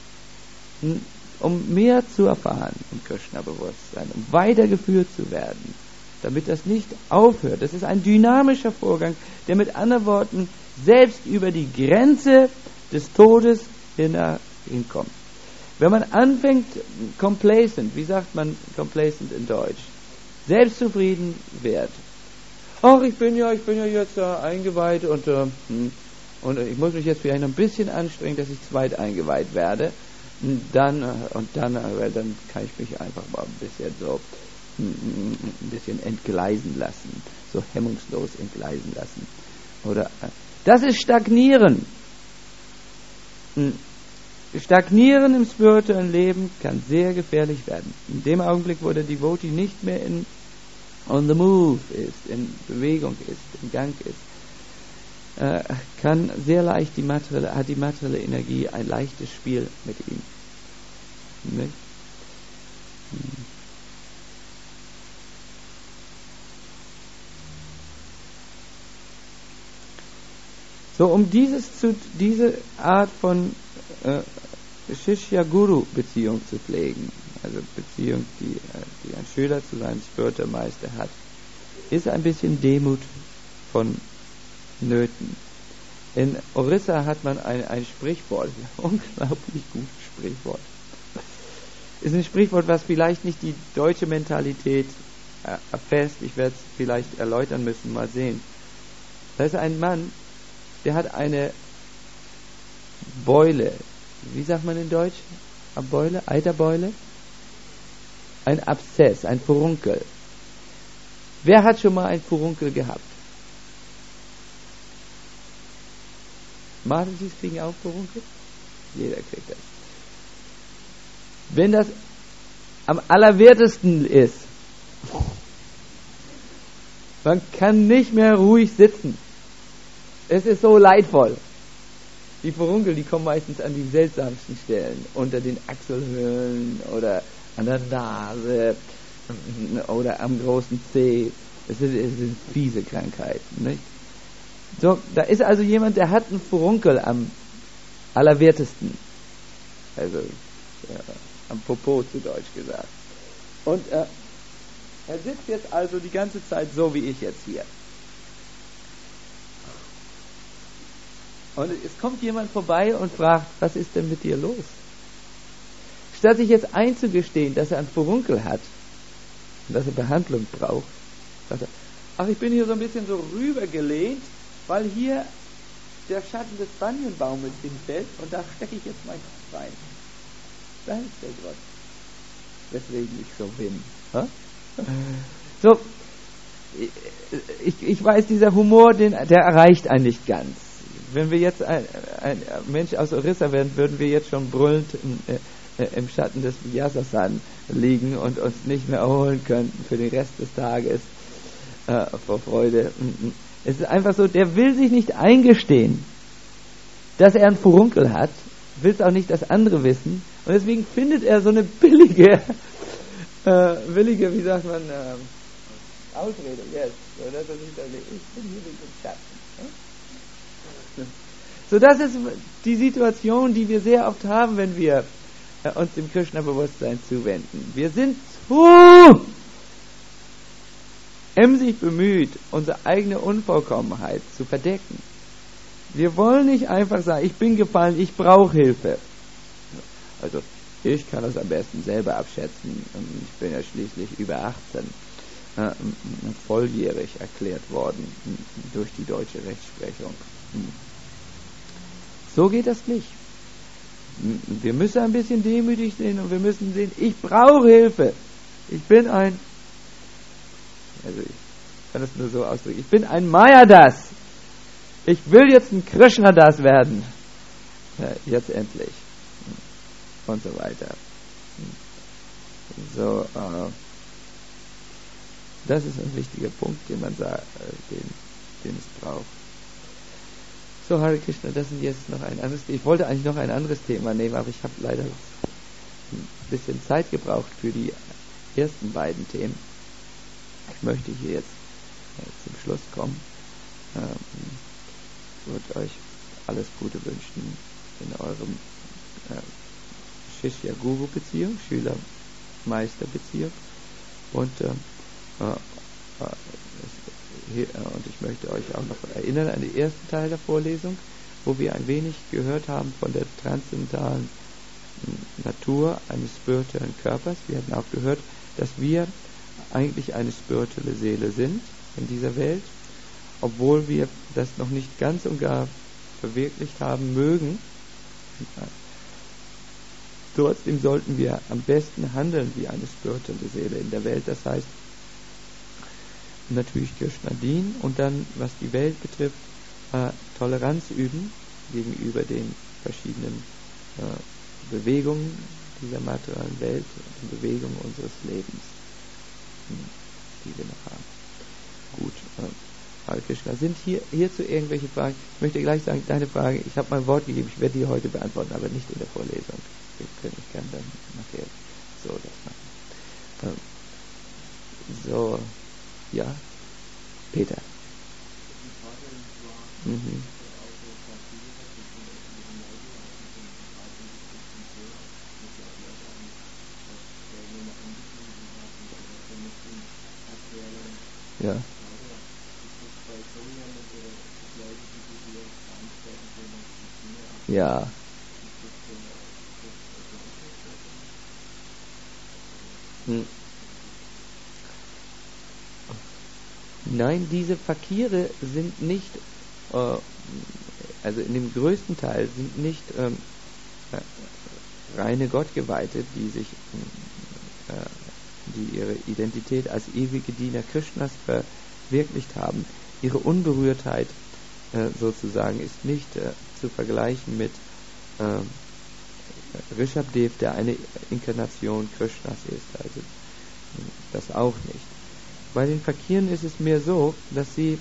Speaker 2: Um mehr zu erfahren im Krishna-Bewusstsein, um weitergeführt zu werden, damit das nicht aufhört. Das ist ein dynamischer Vorgang, der mit anderen Worten selbst über die Grenze des Todes hinkommt. Wenn man anfängt, complacent, wie sagt man complacent in Deutsch, selbstzufrieden wird. Ach, ich bin ja, ich bin ja jetzt äh, eingeweiht und, äh, und ich muss mich jetzt vielleicht noch ein bisschen anstrengen, dass ich zweit eingeweiht werde. Dann, und dann, dann kann ich mich einfach mal ein bisschen so, ein bisschen entgleisen lassen, so hemmungslos entgleisen lassen. Oder, das ist Stagnieren. Stagnieren im spirituellen Leben kann sehr gefährlich werden. In dem Augenblick, wo der Devotee nicht mehr in on the move ist, in Bewegung ist, in Gang ist, äh, kann sehr leicht die materielle, hat die materielle Energie ein leichtes Spiel mit ihm. Nicht? Hm. So, um dieses zu, diese Art von äh, Shishya-Guru-Beziehung zu pflegen, also Beziehung, die, die ein Schüler zu seinem Spiritual-Meister hat, ist ein bisschen Demut von Nöten. In Orissa hat man ein, ein Sprichwort, ein unglaublich gutes Sprichwort. Ist ein Sprichwort, was vielleicht nicht die deutsche Mentalität äh, erfasst. Ich werde es vielleicht erläutern müssen, mal sehen. Da ist ein Mann, der hat eine Beule. Wie sagt man in Deutsch? Eine Beule? Eiterbeule? Ein Abszess, ein Furunkel. Wer hat schon mal ein Furunkel gehabt? Martenschies kriegen auch Furunkel? Jeder kriegt das. Wenn das am allerwertesten ist, man kann nicht mehr ruhig sitzen. Es ist so leidvoll. Die Furunkel, die kommen meistens an die seltsamsten Stellen, unter den Achselhöhlen oder an der Nase oder am großen Zeh. Das sind, das sind fiese Krankheiten, nicht? So, da ist also jemand, der hat einen Furunkel am allerwertesten. Also, ja, am Popo zu Deutsch gesagt. Und äh, er sitzt jetzt also die ganze Zeit so wie ich jetzt hier. Und es kommt jemand vorbei und fragt, was ist denn mit dir los? Statt sich jetzt einzugestehen, dass er einen Furunkel hat und dass er Behandlung braucht, sagt er, ach, ich bin hier so ein bisschen so rübergelehnt, weil hier der Schatten des Banienbaumes hinfällt und da stecke ich jetzt meinen Kopf rein. Da ist der Gott, weswegen ich so bin. Ha? So, ich, ich weiß, dieser Humor, den, der erreicht einen nicht ganz. Wenn wir jetzt ein, ein Mensch aus Orissa wären, würden wir jetzt schon brüllend im, äh, im Schatten des Vyasasan liegen und uns nicht mehr erholen könnten für den Rest des Tages äh, vor Freude. Es ist einfach so, der will sich nicht eingestehen, dass er einen Furunkel hat, will es auch nicht, dass andere wissen, und deswegen findet er so eine billige, äh, billige, wie sagt man, äh, Ausrede, yes, so, dass er sich da, ich bin hier mit dem Schatten. Hm? So, das ist die Situation, die wir sehr oft haben, wenn wir äh, uns dem Krishna-Bewusstsein zuwenden. Wir sind zu emsig bemüht, unsere eigene Unvollkommenheit zu verdecken. Wir wollen nicht einfach sagen, ich bin gefallen, ich brauche Hilfe. Also, ich kann das am besten selber abschätzen. Ich bin ja schließlich über achtzehn, äh, volljährig erklärt worden durch die deutsche Rechtsprechung. So geht das nicht. Wir müssen ein bisschen demütig sein und wir müssen sehen, ich brauche Hilfe. Ich bin ein, also ich kann das nur so ausdrücken, ich bin ein Mayadas. Ich will jetzt ein Krishnadas werden. Ja, jetzt endlich. Und so weiter. So, äh, das ist ein wichtiger Punkt, den man sagt, äh, den, den es braucht. So, Hare Krishna, das sind jetzt noch ein anderes, ich wollte eigentlich noch ein anderes Thema nehmen, aber ich habe leider ein bisschen Zeit gebraucht für die ersten beiden Themen. Ich möchte hier jetzt äh, zum Schluss kommen. Ähm, ich würde euch alles Gute wünschen in eurem äh, Shishya-Guru-Beziehung, Schüler-Meister-Beziehung. Und, äh, äh, hier, äh, und ich möchte euch auch noch erinnern an den ersten Teil der Vorlesung, wo wir ein wenig gehört haben von der transzendentalen Natur eines spirituellen Körpers. Wir hatten auch gehört, dass wir eigentlich eine spirituelle Seele sind in dieser Welt, obwohl wir das noch nicht ganz und gar verwirklicht haben mögen. Trotzdem sollten wir am besten handeln wie eine spirituelle Seele in der Welt. Das heißt, natürlich Krishna dienen und dann, was die Welt betrifft, äh, Toleranz üben gegenüber den verschiedenen äh, Bewegungen dieser materiellen Welt, den Bewegungen unseres Lebens, die wir noch haben. Gut, äh, Hare Krishna, sind hier hierzu irgendwelche Fragen? Ich möchte gleich sagen, deine Frage, ich habe mein Wort gegeben, ich werde die heute beantworten, aber nicht in der Vorlesung. Ich kann, ich kann dann nachher so das machen. Äh, so, ja, Peter. Mhm. Ja. Ja. Hm. Nein, diese Fakire sind nicht, äh, also in dem größten Teil sind nicht ähm, äh, reine Gottgeweihte, die sich, äh, die ihre Identität als ewige Diener Krishnas verwirklicht haben. Ihre Unberührtheit äh, sozusagen ist nicht äh, zu vergleichen mit äh, Rishabdev, der eine Inkarnation Krishnas ist, also das auch nicht. Bei den Fakiren ist es mehr so, dass sie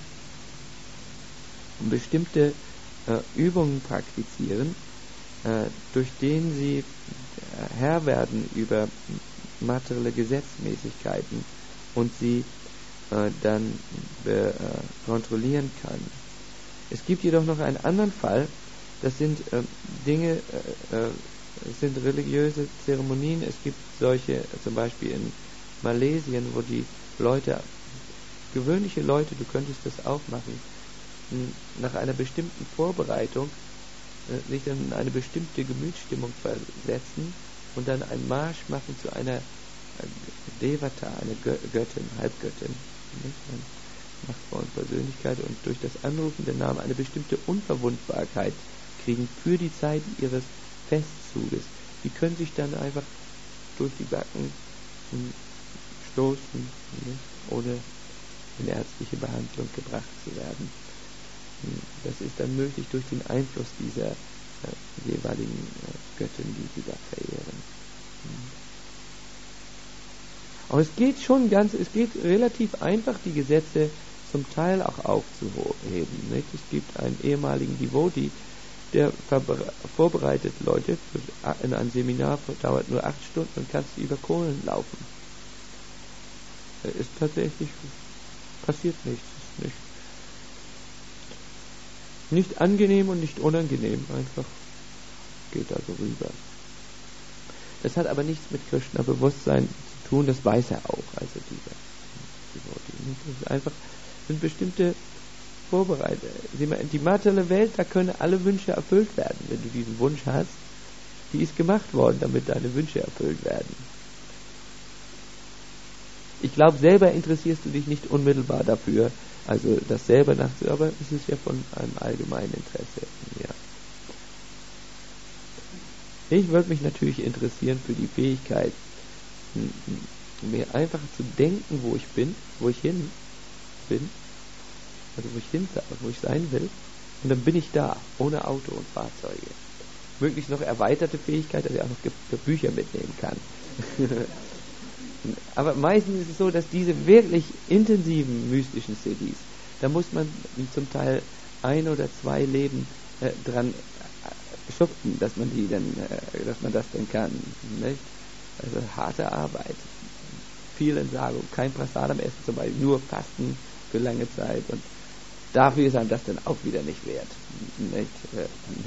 Speaker 2: bestimmte äh, Übungen praktizieren, äh, durch denen sie äh, Herr werden über materielle Gesetzmäßigkeiten und sie äh, dann be, äh, kontrollieren kann. Es gibt jedoch noch einen anderen Fall, das sind äh, Dinge, äh, äh, es sind religiöse Zeremonien, es gibt solche, äh, zum Beispiel in Malesien, wo die Leute, gewöhnliche Leute, du könntest das auch machen, nach einer bestimmten Vorbereitung äh, sich dann in eine bestimmte Gemütsstimmung versetzen und dann einen Marsch machen zu einer äh, Devata, einer Gö Göttin, Halbgöttin, nicht? Eine machtvollen Persönlichkeit, und durch das Anrufen der Namen eine bestimmte Unverwundbarkeit kriegen für die Zeit ihres Festzuges. Die können sich dann einfach durch die Backen stoßen, nicht? Ohne in ärztliche Behandlung gebracht zu werden. Das ist dann möglich durch den Einfluss dieser äh, jeweiligen äh, Göttin, die sie da verehren. Aber es geht schon ganz, es geht relativ einfach, die Gesetze zum Teil auch aufzuheben. Nicht? Es gibt einen ehemaligen Devotee, der vorbereitet Leute für, in ein Seminar, dauert nur acht Stunden und kannst du über Kohlen laufen. Ist tatsächlich, passiert nichts, ist nicht, nicht angenehm und nicht unangenehm, einfach geht also rüber. Das hat aber nichts mit Krishna-Bewusstsein zu tun, das weiß er auch, also dieser Devotee. Das ist einfach, sind bestimmte Vorbereitung. Die materielle Welt, da können alle Wünsche erfüllt werden. Wenn du diesen Wunsch hast, die ist gemacht worden, damit deine Wünsche erfüllt werden. Ich glaube, selber interessierst du dich nicht unmittelbar dafür, also das selber nachzu, aber es ist ja von einem allgemeinen Interesse. Ja. Ich würde mich natürlich interessieren für die Fähigkeit, mir einfach zu denken, wo ich bin, wo ich hin bin, also wo ich hin, wo ich sein will, und dann bin ich da, ohne Auto und Fahrzeuge. Möglichst noch erweiterte Fähigkeit, dass ich auch noch Ge- Ge- Bücher mitnehmen kann. Aber meistens ist es so, dass diese wirklich intensiven mystischen C Ds, da muss man zum Teil ein oder zwei Leben äh, dran äh, schuften, dass man die dann, äh, dass man das dann kann. Nicht? Also harte Arbeit, viel Entsagung, kein Prasadam essen, zum Beispiel nur Fasten für lange Zeit, und dafür ist einem das dann auch wieder nicht wert. Nicht?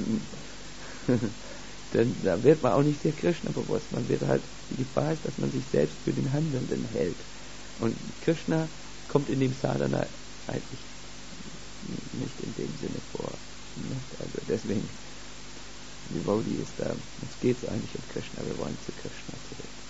Speaker 2: Denn da wird man auch nicht sehr Krishna bewusst. Man wird halt, die Gefahr ist, dass man sich selbst für den Handelnden hält. Und Krishna kommt in dem Sadhana eigentlich nicht in dem Sinne vor. Also deswegen, Devotee ist da, uns geht es eigentlich um Krishna, wir wollen zu Krishna zurück.